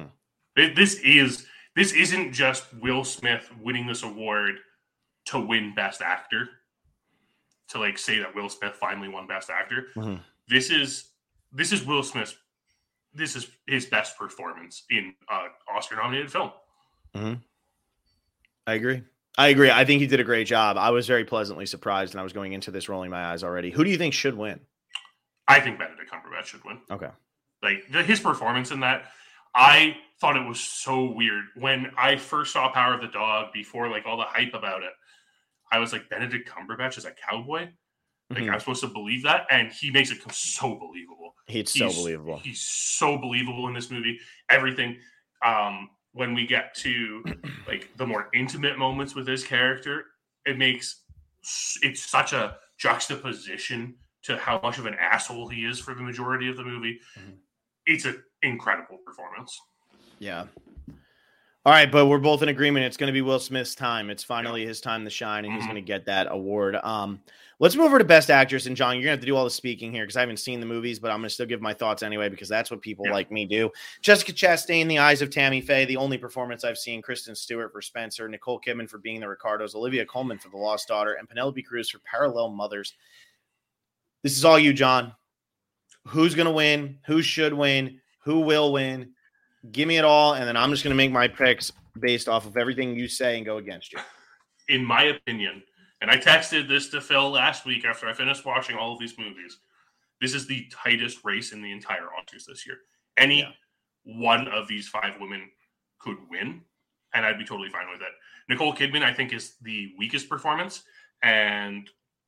This isn't just Will Smith winning this award to win Best Actor, to like say that Will Smith finally won Best Actor. Mm-hmm. This is Will Smith's. This is his best performance in Oscar-nominated film. Mm-hmm. I agree. I think he did a great job. I was very pleasantly surprised, and I was going into this rolling my eyes already. Who do you think should win? I think Benedict Cumberbatch should win. Okay. Like his performance in that, I thought it was so weird. When I first saw Power of the Dog, before like all the hype about it, I was like, Benedict Cumberbatch is a cowboy? Like, I'm supposed to believe that? And he makes it come so believable. He's so believable. He's so believable in this movie. Everything. When we get to like the more intimate moments with his character, it's such a juxtaposition to how much of an asshole he is for the majority of the movie. Mm-hmm. It's an incredible performance. Yeah. All right, but we're both in agreement. It's going to be Will Smith's time. It's finally his time to shine, and he's going to get that award. Let's move over to Best Actress. And John, you're going to have to do all the speaking here because I haven't seen the movies, but I'm going to still give my thoughts anyway because that's what people like me do. Jessica Chastain, The Eyes of Tammy Faye, the only performance I've seen. Kristen Stewart for Spencer, Nicole Kidman for Being the Ricardos, Olivia Colman for The Lost Daughter, and Penelope Cruz for Parallel Mothers. This is all you, John. Who's going to win? Who should win? Who will win? Give me it all, and then I'm just going to make my picks based off of everything you say and go against you. In my opinion, and I texted this to Phil last week after I finished watching all of these movies, this is the tightest race in the entire Oscars this year. Any one of these 5 women could win, and I'd be totally fine with it. Nicole Kidman, I think, is the weakest performance and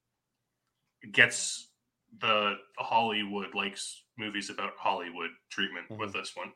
gets the Hollywood likes movies about Hollywood treatment with this one.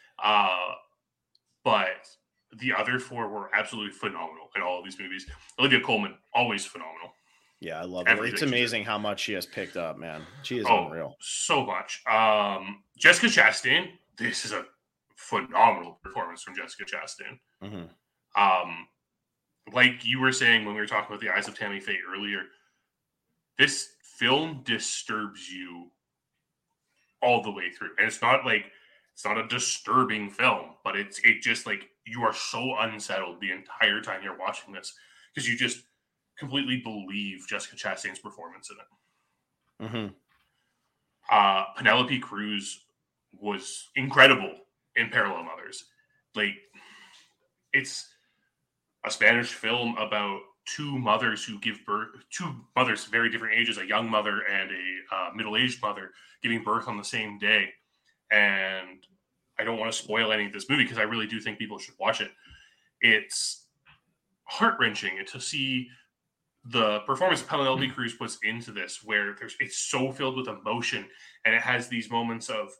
But the other 4 were absolutely phenomenal in all of these movies. Olivia Colman, always phenomenal. Yeah, I love it. It's amazing how much she has picked up, man. She is unreal. So much. Jessica Chastain, this is a phenomenal performance from Jessica Chastain. Mm-hmm. Like you were saying when we were talking about The Eyes of Tammy Faye earlier, this film disturbs you all the way through. And it's not a disturbing film, but it just like you are so unsettled the entire time you're watching this because you just completely believe Jessica Chastain's performance in it. Mm-hmm. Penelope Cruz was incredible in Parallel Mothers. Like, it's a Spanish film about 2 mothers who give birth, 2 mothers very different ages, a young mother and a middle-aged mother giving birth on the same day. And I don't want to spoil any of this movie because I really do think people should watch it. It's heart-wrenching to see the performance Penelope Cruz puts into this, where it's so filled with emotion, and it has these moments of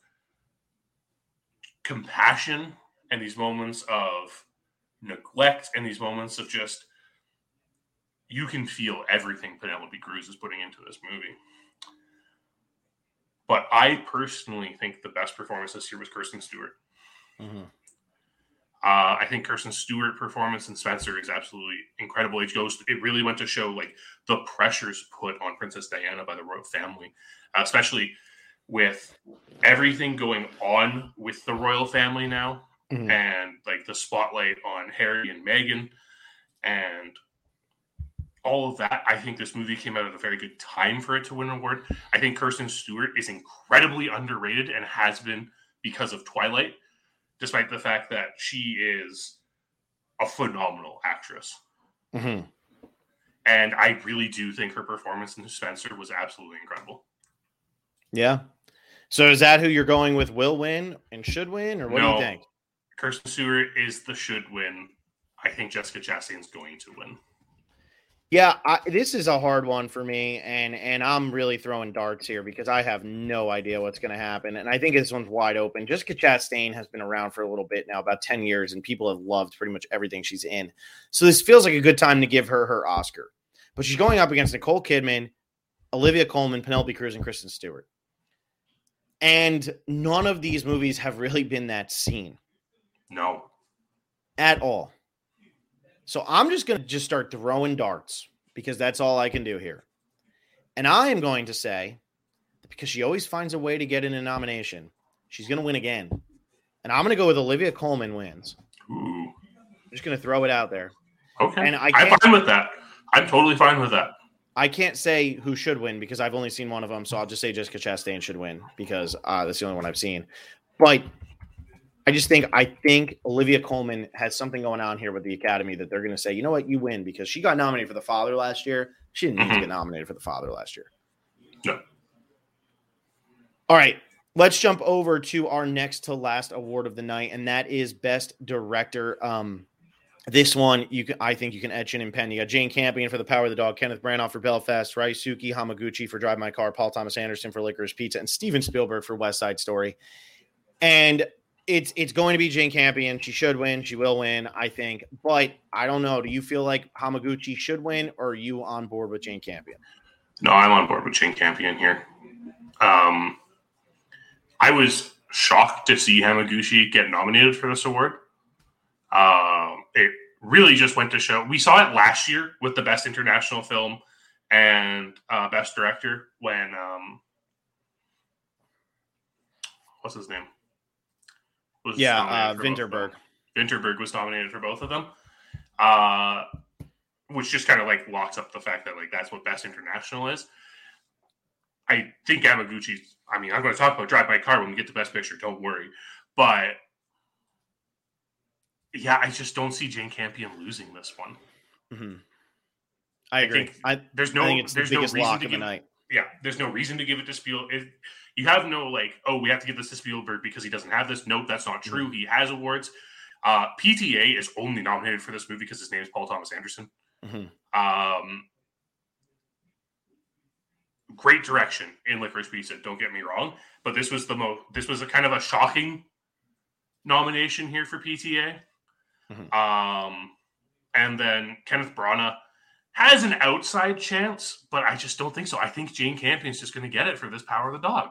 compassion and these moments of neglect and these moments of just, you can feel everything Penelope Cruz is putting into this movie. But I personally think the best performance this year was Kristen Stewart. Mm-hmm. I think Kristen Stewart performance in Spencer is absolutely incredible. It really went to show like the pressures put on Princess Diana by the royal family, especially with everything going on with the royal family now, and like the spotlight on Harry and Meghan and all of that. I think this movie came out at a very good time for it to win an award. I think Kristen Stewart is incredibly underrated and has been because of Twilight, despite the fact that she is a phenomenal actress. Mm-hmm. And I really do think her performance in Spencer was absolutely incredible. Yeah. So is that who you're going with will win and should win, or what do you think? Kristen Stewart is the should win. I think Jessica Chastain is going to win. Yeah, this is a hard one for me, and I'm really throwing darts here because I have no idea what's going to happen, and I think this one's wide open. Jessica Chastain has been around for a little bit now, about 10 years, and people have loved pretty much everything she's in. So this feels like a good time to give her Oscar. But she's going up against Nicole Kidman, Olivia Colman, Penelope Cruz, and Kristen Stewart. And none of these movies have really been that scene. No. At all. So I'm just going to start throwing darts because that's all I can do here. And I am going to say that because she always finds a way to get in a nomination, she's going to win again. And I'm going to go with Olivia Colman wins. Ooh. I'm just going to throw it out there. Okay. And I'm fine with that. I'm totally fine with that. I can't say who should win because I've only seen one of them, so I'll just say Jessica Chastain should win because that's the only one I've seen. But I think Olivia Colman has something going on here with the Academy that they're going to say, you know what, you win because she got nominated for The Father last year. She didn't need to get nominated for The Father last year. No. All right, let's jump over to our next to last award of the night, and that is Best Director. This one, I think you can etch in and pen. You got Jane Campion for The Power of the Dog, Kenneth Branagh for Belfast, Ryusuke Hamaguchi for Drive My Car, Paul Thomas Anderson for Licorice Pizza, and Steven Spielberg for West Side Story. And it's going to be Jane Campion. She should win. She will win, I think. But I don't know. Do you feel like Hamaguchi should win, or are you on board with Jane Campion? No, I'm on board with Jane Campion here. I was shocked to see Hamaguchi get nominated for this award. It really just went to show. We saw it last year with the Best International Film and Best Director when what's his name? Vinterberg. Vinterberg was nominated for both of them, which just kind of like locks up the fact that like that's what Best International is. I think Hamaguchi. I mean, I'm going to talk about Drive My Car when we get to Best Picture. Don't worry, but. Yeah, I just don't see Jane Campion losing this one. Mm-hmm. I agree. There's no reason to give. Yeah, there's no reason to give it to Spielberg. You have no like, oh, we have to give this to Spielberg because he doesn't have this. Nope, that's not true. Mm-hmm. He has awards. PTA is only nominated for this movie because his name is Paul Thomas Anderson. Mm-hmm. Great direction in Licorice Pizza. Don't get me wrong, but this was a kind of a shocking nomination here for PTA. Mm-hmm. And then Kenneth Branagh has an outside chance, but I just don't think so. I think Jane Campion's just going to get it for this Power of the Dog.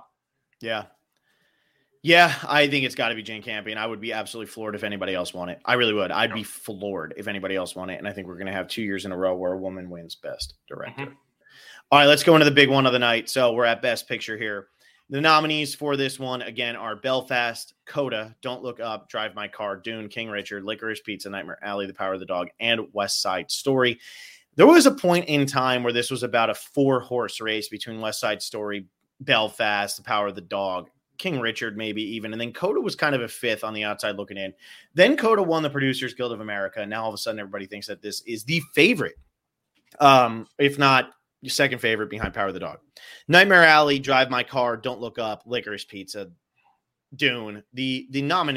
Yeah, I think it's got to be Jane Campion. I would be absolutely floored if anybody else won it. I really would. I'd be floored if anybody else won it, and I think we're going to have 2 years in a row where a woman wins Best Director. Mm-hmm. All right, let's go into the big one of the night. So we're at Best Picture here. The nominees for this one, again, are Belfast, Coda, Don't Look Up, Drive My Car, Dune, King Richard, Licorice Pizza, Nightmare Alley, The Power of the Dog, and West Side Story. There was a point in time where this was about a 4-horse race between West Side Story, Belfast, The Power of the Dog, King Richard maybe even, and then Coda was kind of a 5th on the outside looking in. Then Coda won the Producers Guild of America, and now all of a sudden everybody thinks that this is the favorite, if not your second favorite behind Power of the Dog. Nightmare Alley, Drive My Car, Don't Look Up, Licorice Pizza, Dune. The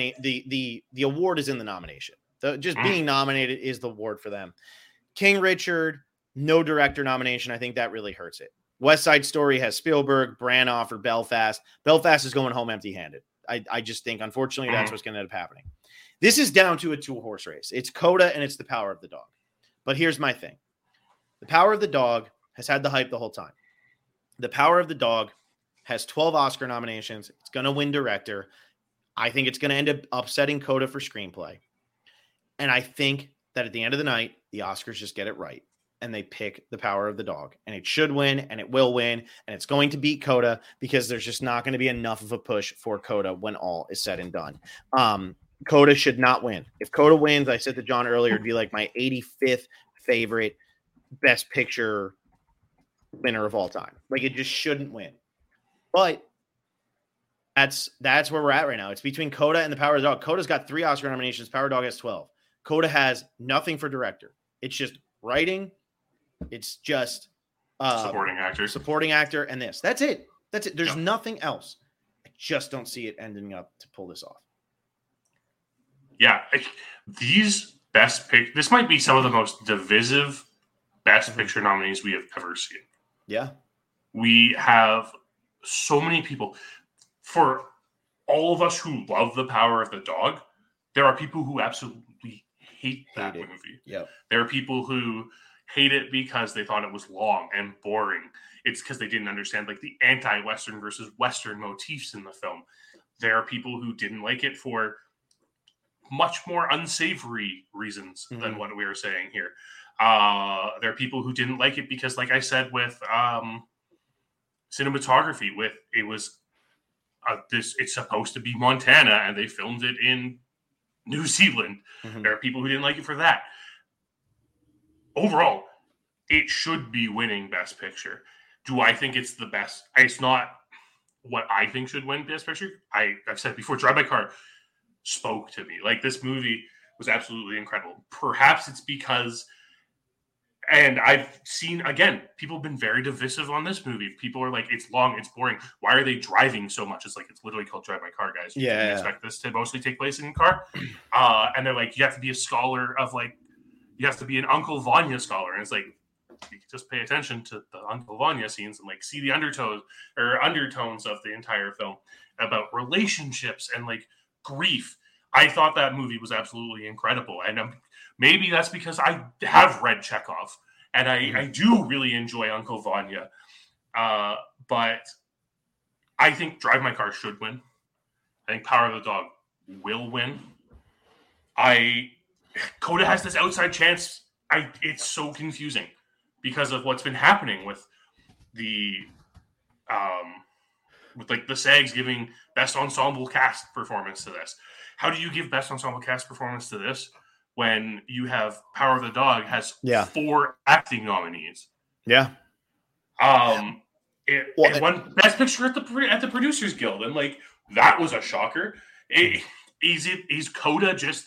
award is in the nomination. Being nominated is the award for them. King Richard, no director nomination. I think that really hurts it. West Side Story has Spielberg, Branagh for Belfast. Belfast is going home empty-handed. I just think, unfortunately, that's what's going to end up happening. This is down to a 2-horse race. It's Coda and it's The Power of the Dog. But here's my thing. The Power of the Dog has had the hype the whole time. The Power of the Dog has 12 Oscar nominations. It's going to win director. I think it's going to end up upsetting Coda for screenplay. And I think that at the end of the night, the Oscars just get it right. And they pick The Power of the Dog. And it should win, and it will win. And it's going to beat Coda because there's just not going to be enough of a push for Coda when all is said and done. Coda should not win. If Coda wins, I said to John earlier, it'd be like my 85th favorite Best Picture winner of all time. Like, it just shouldn't win. But that's where we're at right now. It's between Coda and The Power of the Dog. Coda's got 3 Oscar nominations. Power of the Dog has 12. Coda has nothing for director. It's just writing. It's just supporting actor, and this. That's it. There's nothing else. I just don't see it ending up to pull this off. Yeah, these this might be some of the most divisive Best Picture nominees we have ever seen. Yeah. We have so many people. For all of us who love The Power of the Dog, there are people who absolutely hate that movie. Yeah. There are people who hate it because they thought it was long and boring. It's because they didn't understand like the anti-Western versus Western motifs in the film. There are people who didn't like it for much more unsavory reasons than what we are saying here. There are people who didn't like it because, like I said, with cinematography, it was it's supposed to be Montana, and they filmed it in New Zealand. Mhm. There are people who didn't like it for that. Overall, it should be winning Best Picture. Do I think it's the best? It's not what I think should win Best Picture. I've said before, Drive My Car spoke to me. Like, this movie was absolutely incredible. Perhaps it's because, and I've seen, again, people have been very divisive on this movie. People are like, it's long, it's boring. Why are they driving so much? It's like, it's literally called Drive My Car, guys. You didn't expect this to mostly take place in a car. And they're like, you have to be a scholar of, like, you have to be an Uncle Vanya scholar. And it's like, you can just pay attention to the Uncle Vanya scenes and like see the undertones of the entire film about relationships and like grief. I thought that movie was absolutely incredible. And maybe that's because I have read Chekhov and I do really enjoy Uncle Vanya. But I think Drive My Car should win. I think Power of the Dog will win. Coda has this outside chance. It's so confusing because of what's been happening with the the SAGs giving best ensemble cast performance to this. How do you give best ensemble cast performance to this when you have Power of the Dog has 4 acting nominees? Yeah. It won Best Picture at the Producers Guild, and like that was a shocker. Is Coda just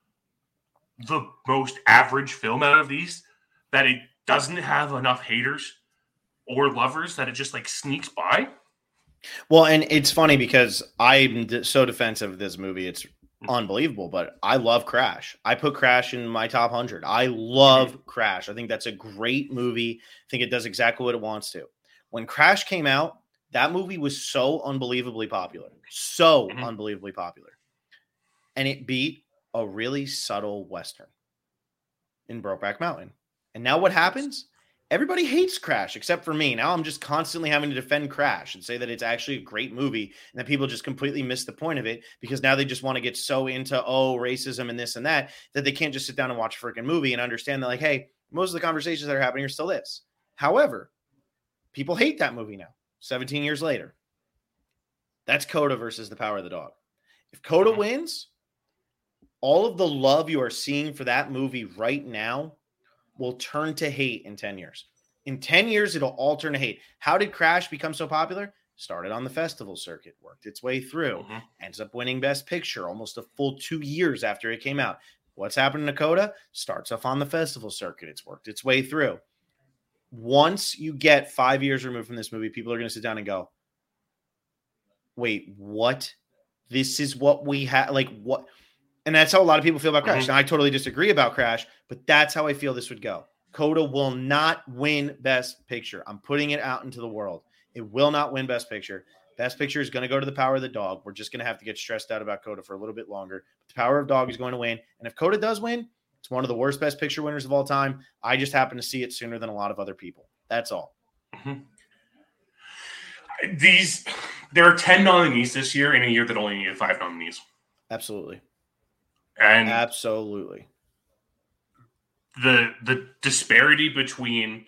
the most average film out of these, that it doesn't have enough haters or lovers, that it just like sneaks by? Well, and it's funny because I'm so defensive of this movie. It's unbelievable, but I love Crash. I put Crash in my top 100. I love Crash. I think that's a great movie. I think it does exactly what it wants to. When Crash came out, that movie was so unbelievably popular. Unbelievably popular. And it beat a really subtle Western in Brokeback Mountain. And now what happens? Everybody hates Crash except for me. Now I'm just constantly having to defend Crash and say that it's actually a great movie and that people just completely miss the point of it because now they just want to get so into, racism and this and that they can't just sit down and watch a freaking movie and understand that, like, hey, most of the conversations that are happening are still this. However, people hate that movie now, 17 years later. That's Coda versus The Power of the Dog. If Coda wins, all of the love you are seeing for that movie right now will turn to hate in 10 years. In 10 years, it'll all turn to hate. How did Crash become so popular? Started on the festival circuit, worked its way through, ends up winning Best Picture almost a full 2 years after it came out. What's happening to Coda? Starts off on the festival circuit. It's worked its way through. Once you get 5 years removed from this movie, people are going to sit down and go, wait, what? This is what we have? Like, what? And that's how a lot of people feel about Crash. Now, I totally disagree about Crash, but that's how I feel this would go. Coda will not win Best Picture. I'm putting it out into the world. It will not win Best Picture. Best Picture is going to go to The Power of the Dog. We're just going to have to get stressed out about Coda for a little bit longer. The Power of the Dog is going to win. And if Coda does win, it's one of the worst Best Picture winners of all time. I just happen to see it sooner than a lot of other people. That's all. There are 10 nominees this year in a year that only needed 5 nominees. Absolutely. And absolutely. The disparity between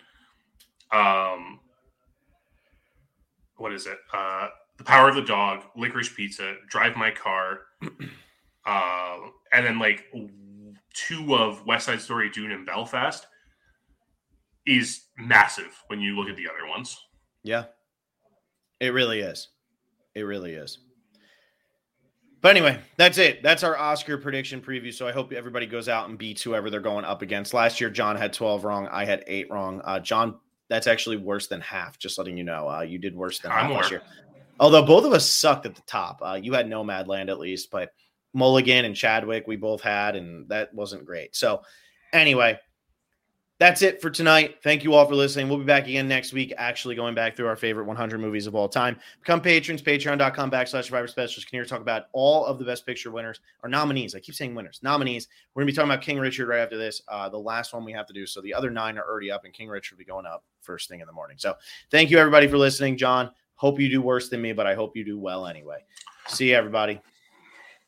what is it? The Power of the Dog, Licorice Pizza, Drive My Car, and then like 2 of West Side Story, Dune, and Belfast is massive when you look at the other ones. Yeah. It really is. It really is. But anyway, that's it. That's our Oscar prediction preview. So I hope everybody goes out and beats whoever they're going up against. Last year, John had 12 wrong. I had 8 wrong. John, that's actually worse than half, just letting you know. You did worse than half last year. Although both of us sucked at the top. You had Nomadland at least, but Mulligan and Chadwick we both had, and that wasn't great. So anyway, that's it for tonight. Thank you all for listening. We'll be back again next week, actually going back through our favorite 100 movies of all time. Become patrons, patreon.com/Survivor Specialist. Can hear talk about all of the Best Picture winners, or nominees. I keep saying winners. Nominees. We're going to be talking about King Richard right after this, the last one we have to do. So the other 9 are already up, and King Richard will be going up first thing in the morning. So thank you, everybody, for listening. John, hope you do worse than me, but I hope you do well anyway. See you, everybody.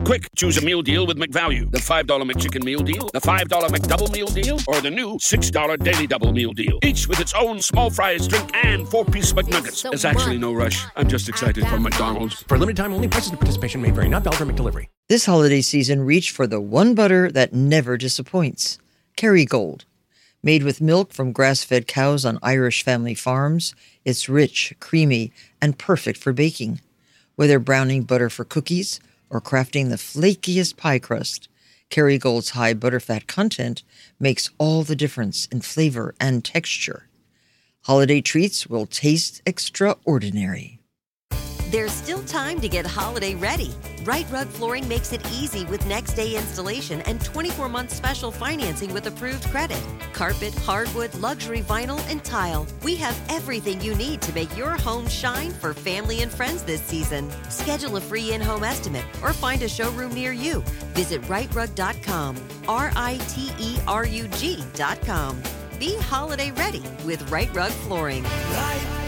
Quick, choose a meal deal with McValue. The $5 McChicken meal deal, the $5 McDouble meal deal, or the new $6 Daily Double meal deal. Each with its own small fries, drink, and 4-piece McNuggets. There's actually no rush. I'm just excited for McDonald's. For limited time only, prices and participation may vary. Not valid for McDelivery. This holiday season, reach for the one butter that never disappoints. Kerrygold. Made with milk from grass-fed cows on Irish family farms, it's rich, creamy, and perfect for baking. Whether browning butter for cookies or crafting the flakiest pie crust, Kerrygold's high butterfat content makes all the difference in flavor and texture. Holiday treats will taste extraordinary. There's still time to get holiday ready. Right Rug Flooring makes it easy with next-day installation and 24-month special financing with approved credit. Carpet, hardwood, luxury vinyl, and tile. We have everything you need to make your home shine for family and friends this season. Schedule a free in-home estimate or find a showroom near you. Visit rightrug.com, RITERUG.com. Be holiday ready with Right Rug Flooring. Right